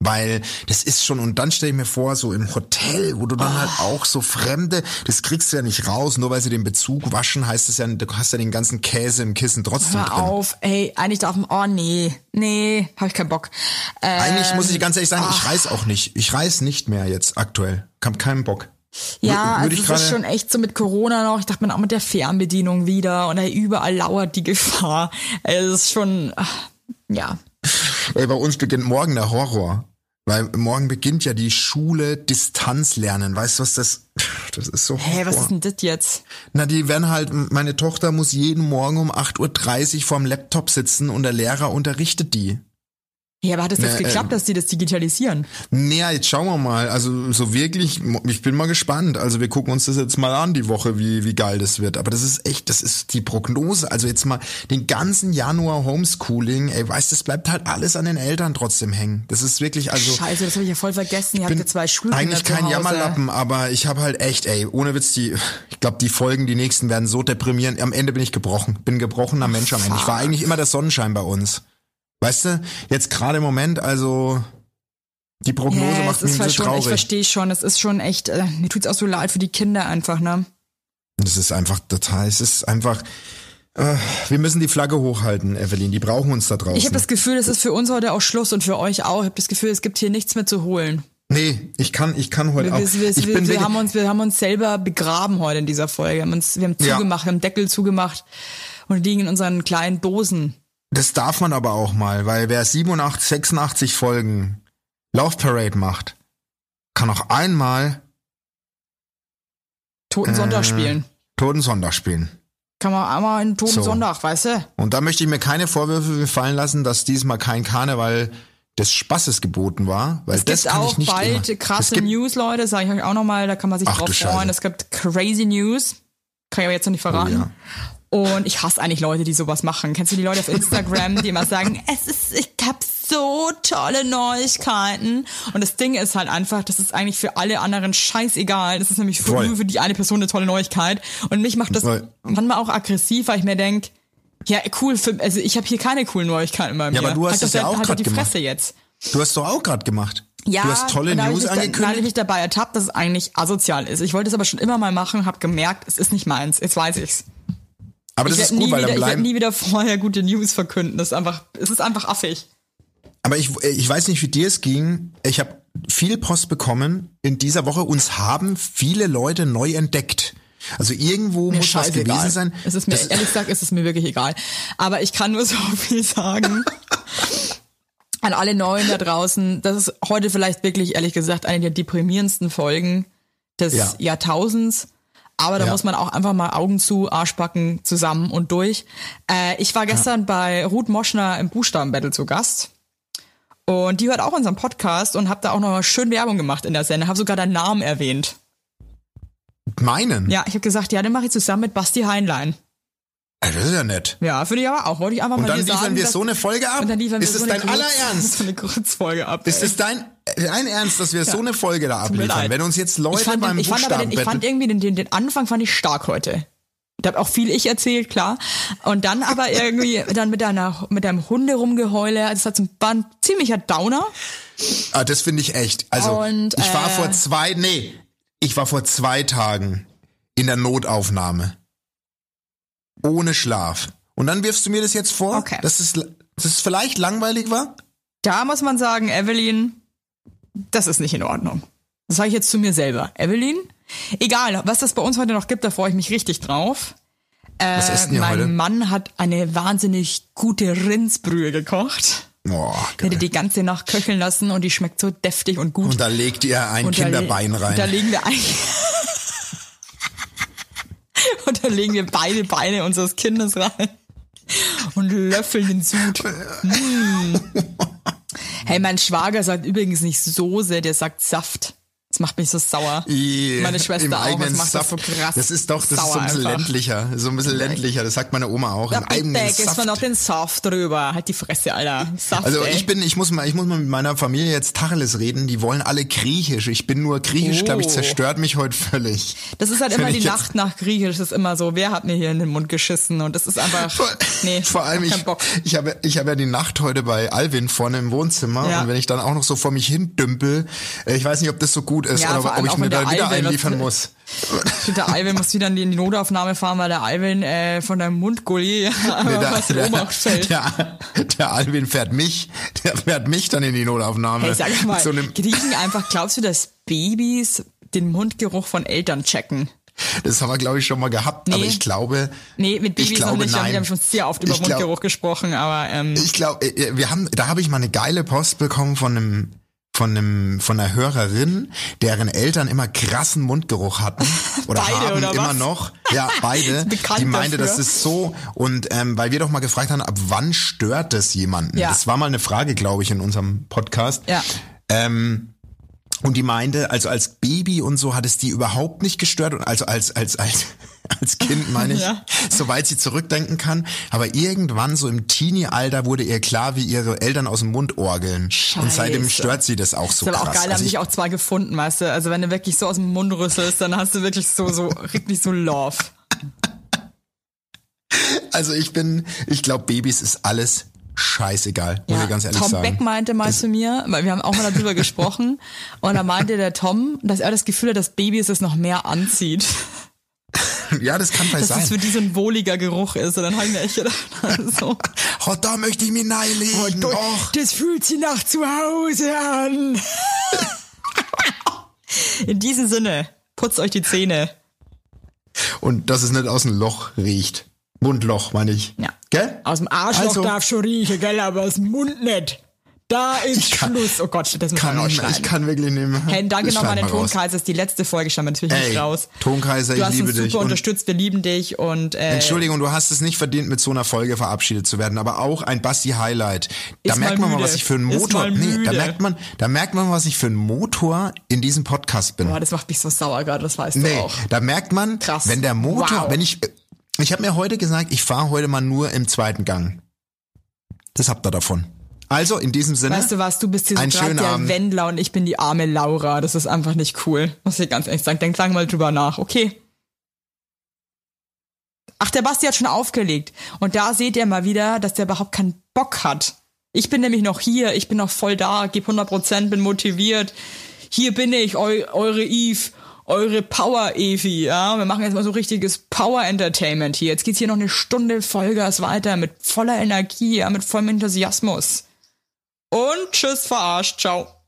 Weil das ist schon, und dann stelle ich mir vor, so im Hotel, wo du dann halt auch so Fremde, das kriegst du ja nicht raus, nur weil sie den Bezug waschen, heißt es ja, du hast ja den ganzen Käse im Kissen trotzdem drin. Hör auf, ey, eigentlich darf man, nee, hab ich keinen Bock. Eigentlich muss ich ganz ehrlich sagen, ich reise auch nicht. Ich reise nicht mehr jetzt aktuell. Hab keinen Bock. Ja, also das ist schon echt so mit Corona noch. Ich dachte mir auch mit der Fernbedienung wieder und überall lauert die Gefahr. Es ist schon, ja. Ey, bei uns beginnt morgen der Horror. Weil morgen beginnt ja die Schule Distanzlernen. Weißt du, was das ist so. Hä, was ist denn das jetzt? Na, die werden halt, meine Tochter muss jeden Morgen um 8:30 Uhr vorm Laptop sitzen und der Lehrer unterrichtet die. Ja, aber hat es jetzt geklappt, dass die das digitalisieren? Naja, jetzt schauen wir mal. Also so wirklich, ich bin mal gespannt. Also wir gucken uns das jetzt mal an die Woche, wie geil das wird. Aber das ist echt, das ist die Prognose. Also jetzt mal den ganzen Januar Homeschooling. Ey, weißt du, das bleibt halt alles an den Eltern trotzdem hängen. Das ist wirklich, also... Scheiße, das habe ich ja voll vergessen. Ihr habt ja 2 Schulkinder eigentlich kein Jammerlappen, aber ich habe halt echt, ey, ohne Witz, ich glaube, die Folgen, die nächsten werden so deprimierend. Am Ende bin ich gebrochen. Bin ein gebrochener Mensch am Ende. Ich war eigentlich immer der Sonnenschein bei uns. Weißt du, jetzt gerade im Moment, also die Prognose macht mich so traurig. Ich verstehe schon, es ist schon echt, mir tut's auch so leid für die Kinder einfach, ne? Das ist einfach total, wir müssen die Flagge hochhalten, Evelyn, die brauchen uns da draußen. Ich habe das Gefühl, es ist für uns heute auch Schluss und für euch auch. Ich habe das Gefühl, es gibt hier nichts mehr zu holen. Nee, ich kann heute auch. Wir haben uns selber begraben heute in dieser Folge. Wir haben zugemacht, wir haben Deckel zugemacht und liegen in unseren kleinen Dosen. Das darf man aber auch mal, weil wer 86 Folgen Love Parade macht, kann auch einmal Toten Sonntag spielen. Toten Sonntag spielen. Kann man einmal einen Toten Sonntag, weißt du? Und da möchte ich mir keine Vorwürfe fallen lassen, dass diesmal kein Karneval des Spaßes geboten war, weil das kann ich nicht immer. Es gibt auch bald krasse News, Leute, sage ich euch auch nochmal, da kann man sich drauf freuen. Es gibt crazy News, kann ich aber jetzt noch nicht verraten. Oh, ja. Und ich hasse eigentlich Leute, die sowas machen. Kennst du die Leute auf Instagram, die immer sagen, ich hab so tolle Neuigkeiten. Und das Ding ist halt einfach, das ist eigentlich für alle anderen scheißegal. Das ist nämlich nur für die eine Person eine tolle Neuigkeit. Und mich macht das manchmal auch aggressiv, weil ich mir denke, ja cool, also ich habe hier keine coolen Neuigkeiten bei mir. Ja, aber du hast das ja auch gerade gemacht. Fresse jetzt. Du hast doch auch gerade gemacht. Ja, du hast tolle News angekündigt. Weil ich mich dabei ertappt, dass es eigentlich asozial ist. Ich wollte es aber schon immer mal machen, habe gemerkt, es ist nicht meins. Jetzt weiß ich's. Aber das ist gut, weil dann bleiben... Ich werde nie wieder vorher gute News verkünden. Es ist einfach affig. Aber ich weiß nicht, wie dir es ging. Ich habe viel Post bekommen in dieser Woche. Uns haben viele Leute neu entdeckt. Also irgendwo muss was gewesen sein. Es ist mir, ehrlich gesagt, ist es mir wirklich egal. Aber ich kann nur so viel sagen. An alle Neuen da draußen. Das ist heute vielleicht wirklich, ehrlich gesagt, eine der deprimierendsten Folgen des Jahrtausends. Aber da muss man auch einfach mal Augen zu, Arschbacken zusammen und durch. Ich war gestern bei Ruth Moschner im Buchstabenbattle zu Gast. Und die hört auch unseren Podcast und hab da auch noch mal schön Werbung gemacht in der Sendung. Hab sogar deinen Namen erwähnt. Meinen? Ja, ich habe gesagt, ja, den mache ich zusammen mit Basti Heinlein. Das ist ja nett. Ja, finde ich aber auch. Wollte ich einfach mal sagen. Und dann liefern wir so eine Folge ab? Ist das dein aller Ernst? So eine Kurzfolge ab. Ist das dein Ernst, dass wir so eine Folge da abliefern? Wenn uns jetzt Leute beim Buchstaben... Ich fand irgendwie den Anfang fand ich stark heute. Da hab auch viel ich erzählt, klar. Und dann aber irgendwie dann mit deinem Hunde rumgeheule. Das hat so ein ziemlicher Downer. Ah, das finde ich echt. Also ich war vor 2 Tagen in der Notaufnahme. Ohne Schlaf. Und dann wirfst du mir das jetzt vor, dass es vielleicht langweilig war? Da muss man sagen, Evelyn, das ist nicht in Ordnung. Das sage ich jetzt zu mir selber. Evelyn, egal, was das bei uns heute noch gibt, da freue ich mich richtig drauf. Was essen ihr heute? Mein Mann hat eine wahnsinnig gute Rindsbrühe gekocht. Oh, geil. Hätte die ganze Nacht köcheln lassen und die schmeckt so deftig und gut. Und da legt ihr ein Kinderbein rein. Da legen wir Und dann legen wir beide Beine unseres Kindes rein und löffeln den Sud. Hey, mein Schwager sagt übrigens nicht Soße, der sagt Saft. Das macht mich so sauer. Meine Schwester auch, das macht das so krass. Das ist so ein bisschen ländlicher. So ein bisschen ländlicher, das sagt meine Oma auch. Im eigenen Saft. Ist man noch den Saft drüber. Halt die Fresse, Alter. Saft, also ich muss mal mit meiner Familie jetzt Tacheles reden, die wollen alle Griechisch. Ich bin nur Griechisch, glaube ich, zerstört mich heute völlig. Das ist halt immer die Nacht nach Griechisch, das ist immer so, wer hat mir hier in den Mund geschissen und das ist einfach, vor allem ich habe ja die Nacht heute bei Alvin vorne im Wohnzimmer und wenn ich dann auch noch so vor mich hin dümpel, ich weiß nicht, ob das so gut ist oder ob ich mir da wieder einliefern muss. Der Alvin muss wieder in die Notaufnahme fahren, weil der Alvin von deinem Mundgulli was in Ohnmacht fällt. Der Alvin fährt mich dann in die Notaufnahme. Hey, sag mal, kriegen einfach, glaubst du, dass Babys den Mundgeruch von Eltern checken? Das haben wir, glaube ich, schon mal gehabt, aber ich glaube... Nee, mit Babys noch nicht, wir haben schon sehr oft über Mundgeruch gesprochen, aber... Ich glaube, da habe ich mal eine geile Post bekommen von einer Hörerin, deren Eltern immer krassen Mundgeruch hatten oder beide, haben oder immer was? noch. Ja, beide. Die meinte, das ist so und weil wir doch mal gefragt haben, ab wann stört das jemanden? Ja. Das war mal eine Frage, glaube ich, in unserem Podcast. Ja. Und die meinte, also als Baby und so hat es die überhaupt nicht gestört und also als Kind meine ich, soweit sie zurückdenken kann. Aber irgendwann so im Teenie-Alter wurde ihr klar, wie ihre Eltern aus dem Mund orgeln. Scheiße. Und seitdem stört sie das auch so krass. Das ist aber auch geil, haben dich auch zwei gefunden, weißt du. Also wenn du wirklich so aus dem Mund rüsselst, dann hast du wirklich so richtig so Love. Also ich glaube, Babys ist alles scheißegal, muss ich ganz ehrlich sagen. Tom Beck meinte mal zu mir, weil wir haben auch mal darüber gesprochen, und da meinte der Tom, dass er das Gefühl hat, dass Babys es noch mehr anzieht. Ja, das kann vielleicht sein. Dass es für die so ein wohliger Geruch ist. Und dann haben wir echt gedacht, so. Oh, da möchte ich mich reinlegen. Das fühlt sich nach zu Hause an. In diesem Sinne, putzt euch die Zähne. Und dass es nicht aus dem Loch riecht. Mundloch, meine ich. Ja. Gell? Aus dem Arschloch darf schon riechen, gell, aber aus dem Mund nicht. Da ist Schluss. Oh Gott, das muss man rausschneiden. Ich kann wirklich nicht mehr. Hey, danke nochmal an den Tonkaiser. Das ist die letzte Folge, schon natürlich nicht raus. Tonkaiser, ich liebe dich. Du hast uns super unterstützt, wir lieben dich. Und Entschuldigung, du hast es nicht verdient, mit so einer Folge verabschiedet zu werden, aber auch ein Basti-Highlight. Da merkt man mal, was ich für ein Motor... da merkt man, was ich für ein Motor in diesem Podcast bin. Boah, das macht mich so sauer gerade, das weißt du auch. Da merkt man, krass. Wenn der Motor... Wenn ich habe mir heute gesagt, ich fahre heute mal nur im zweiten Gang. Das habt ihr davon. Also, in diesem Sinne. Weißt du was, du bist hier so gerade der Wendler und ich bin die arme Laura. Das ist einfach nicht cool. Muss ich ganz ehrlich sagen. Denk lang mal drüber nach, okay? Ach, der Basti hat schon aufgelegt. Und da seht ihr mal wieder, dass der überhaupt keinen Bock hat. Ich bin nämlich noch hier. Ich bin noch voll da. Geb 100%, bin motiviert. Hier bin ich, eure Eve. Eure Power-Evi, ja. Wir machen jetzt mal so richtiges Power-Entertainment hier. Jetzt geht's hier noch eine Stunde Vollgas weiter mit voller Energie, ja, mit vollem Enthusiasmus. Und tschüss, verarscht. Ciao.